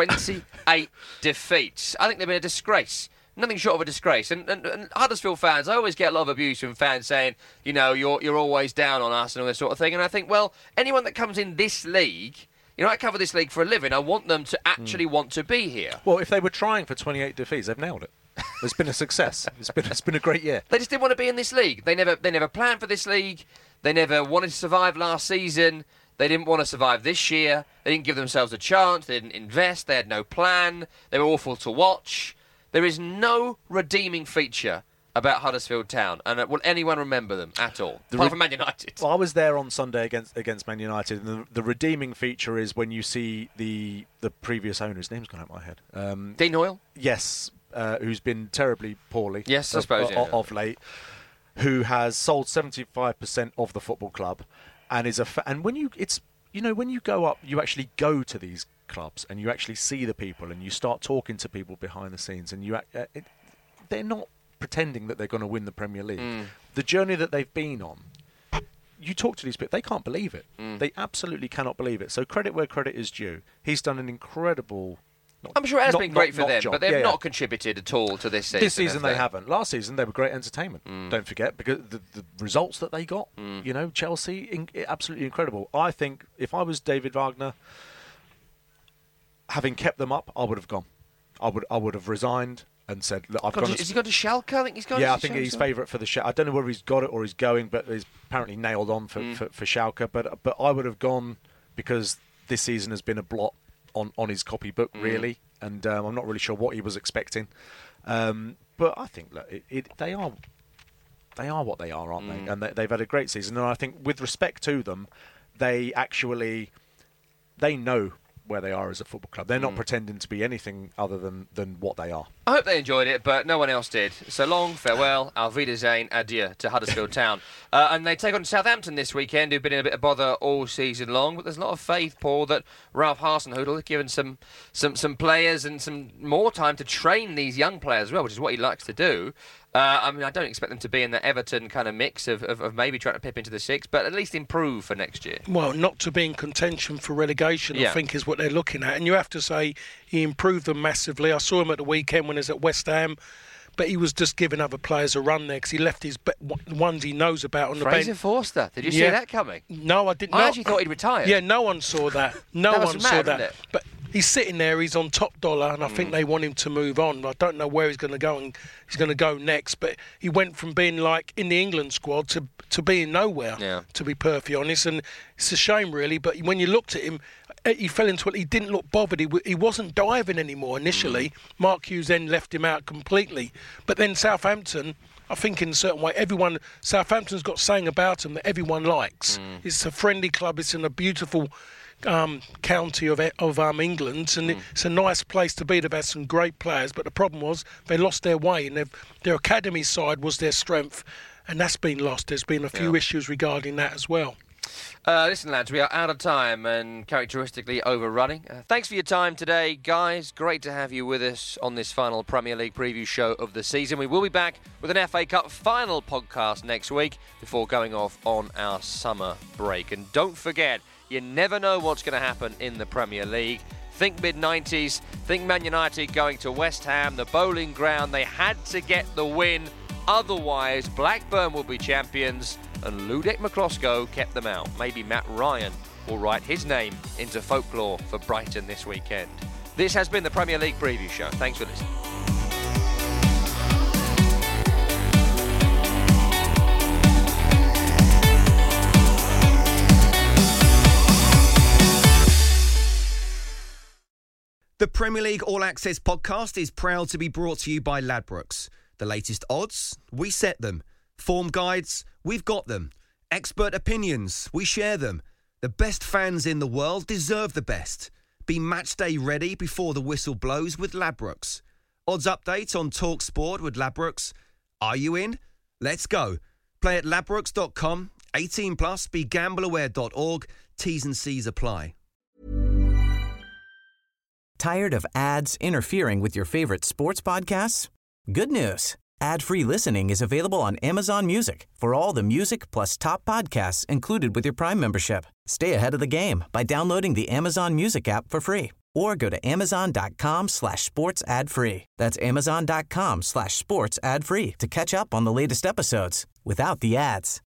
28 defeats. I think they've been a disgrace. Nothing short of a disgrace. And Huddersfield fans, I always get a lot of abuse from fans saying, you're always down on us and all this sort of thing. And I think, well, anyone that comes in this league, I cover this league for a living. I want them to actually want to be here. Well, if they were trying for 28 defeats, they've nailed it. It's been a success. It's been a great year. They just didn't want to be in this league. They never planned for this league. They never wanted to survive last season. They didn't want to survive this year. They didn't give themselves a chance. They didn't invest. They had no plan. They were awful to watch. There is no redeeming feature about Huddersfield Town. And will anyone remember them at all? Apart from Man United. Well, I was there on Sunday against Man United. And the redeeming feature is when you see the previous owner's name's gone out of my head. Dean Hoyle? Yes, who's been terribly poorly. Yes, I suppose. Of late. Who has sold 75% of the football club. And and when you go up, you actually go to these clubs and you actually see the people and you start talking to people behind the scenes, and they're not pretending that they're going to win the Premier League. The journey that they've been on, you talk to these people, they can't believe it. They absolutely cannot believe it. So credit where credit is due. He's done an incredible. I'm sure it has been great for them, but they've not contributed at all to this season. This season they haven't. Last season they were great entertainment. Don't forget, because the results that they got, Chelsea, absolutely incredible. I think if I was David Wagner, having kept them up, I would have gone. I would have resigned and said, "Look, I've gone." Has he gone to Schalke? I think he's gone. Yeah, I think he's favourite for the Schalke. I don't know whether he's got it or he's going, but he's apparently nailed on for Schalke. But I would have gone because this season has been a blot on his copybook, really, and I'm not really sure what he was expecting. But I think, look, they are what they are, aren't they? And they've had a great season. And I think, with respect to them, they know where they are as a football club. They're not pretending to be anything other than what they are. I hope they enjoyed it, but no one else did. So long, farewell, auf Wiedersehen, adieu to Huddersfield Town. And they take on Southampton this weekend, who've been in a bit of bother all season long. But there's a lot of faith, Paul, that Ralph Hasenhüttl has given some players and some more time to train these young players as well, which is what he likes to do. I don't expect them to be in the Everton kind of mix of maybe trying to pip into the six, but at least improve for next year. Well, not to be in contention for relegation, I think, is what they're looking at. And you have to say he improved them massively. I saw him at the weekend when he was at West Ham, but he was just giving other players a run there because he left his ones he knows about on the bench. Fraser Forster, did you see that coming? No, I didn't. I actually thought he'd retired. Yeah, no one saw that. No one saw that. Isn't it? But he's sitting there, he's on top dollar, and I think they want him to move on. I don't know where he's going to go and he's going to go next, but he went from being like in the England squad to being nowhere, to be perfectly honest. And it's a shame, really, but when you looked at him, he fell into it. He didn't look bothered. He wasn't diving anymore initially. Mark Hughes then left him out completely. But then Southampton, I think in a certain way, Southampton's got something about them that everyone likes. It's a friendly club. It's in a beautiful county of England, and it's a nice place to be. They've had some great players, but the problem was they lost their way, and their academy side was their strength, and that's been lost. There's been a few issues regarding that as well. Listen, lads, we are out of time and characteristically overrunning. Thanks for your time today, guys. Great to have you with us on this final Premier League preview show of the season. We will be back with an FA Cup final podcast next week before going off on our summer break. And don't forget, you never know what's going to happen in the Premier League. Think mid-90s, think Man United going to West Ham, the Bowling Ground. They had to get the win. Otherwise, Blackburn will be champions, and Ludek Miklosko kept them out. Maybe Matt Ryan will write his name into folklore for Brighton this weekend. This has been the Premier League Preview Show. Thanks for listening. The Premier League All Access podcast is proud to be brought to you by Ladbrokes. The latest odds, we set them. Form guides, we've got them. Expert opinions, we share them. The best fans in the world deserve the best. Be match day ready before the whistle blows with Ladbrokes. Odds update on Talk Sport with Ladbrokes. Are you in? Let's go. Play at ladbrokes.com. 18 plus. BeGambleAware.org. T's and C's apply. Tired of ads interfering with your favorite sports podcasts? Good news. Ad-free listening is available on Amazon Music for all the music plus top podcasts included with your Prime membership. Stay ahead of the game by downloading the Amazon Music app for free or go to amazon.com/sports ad free. That's amazon.com/sports ad free to catch up on the latest episodes without the ads.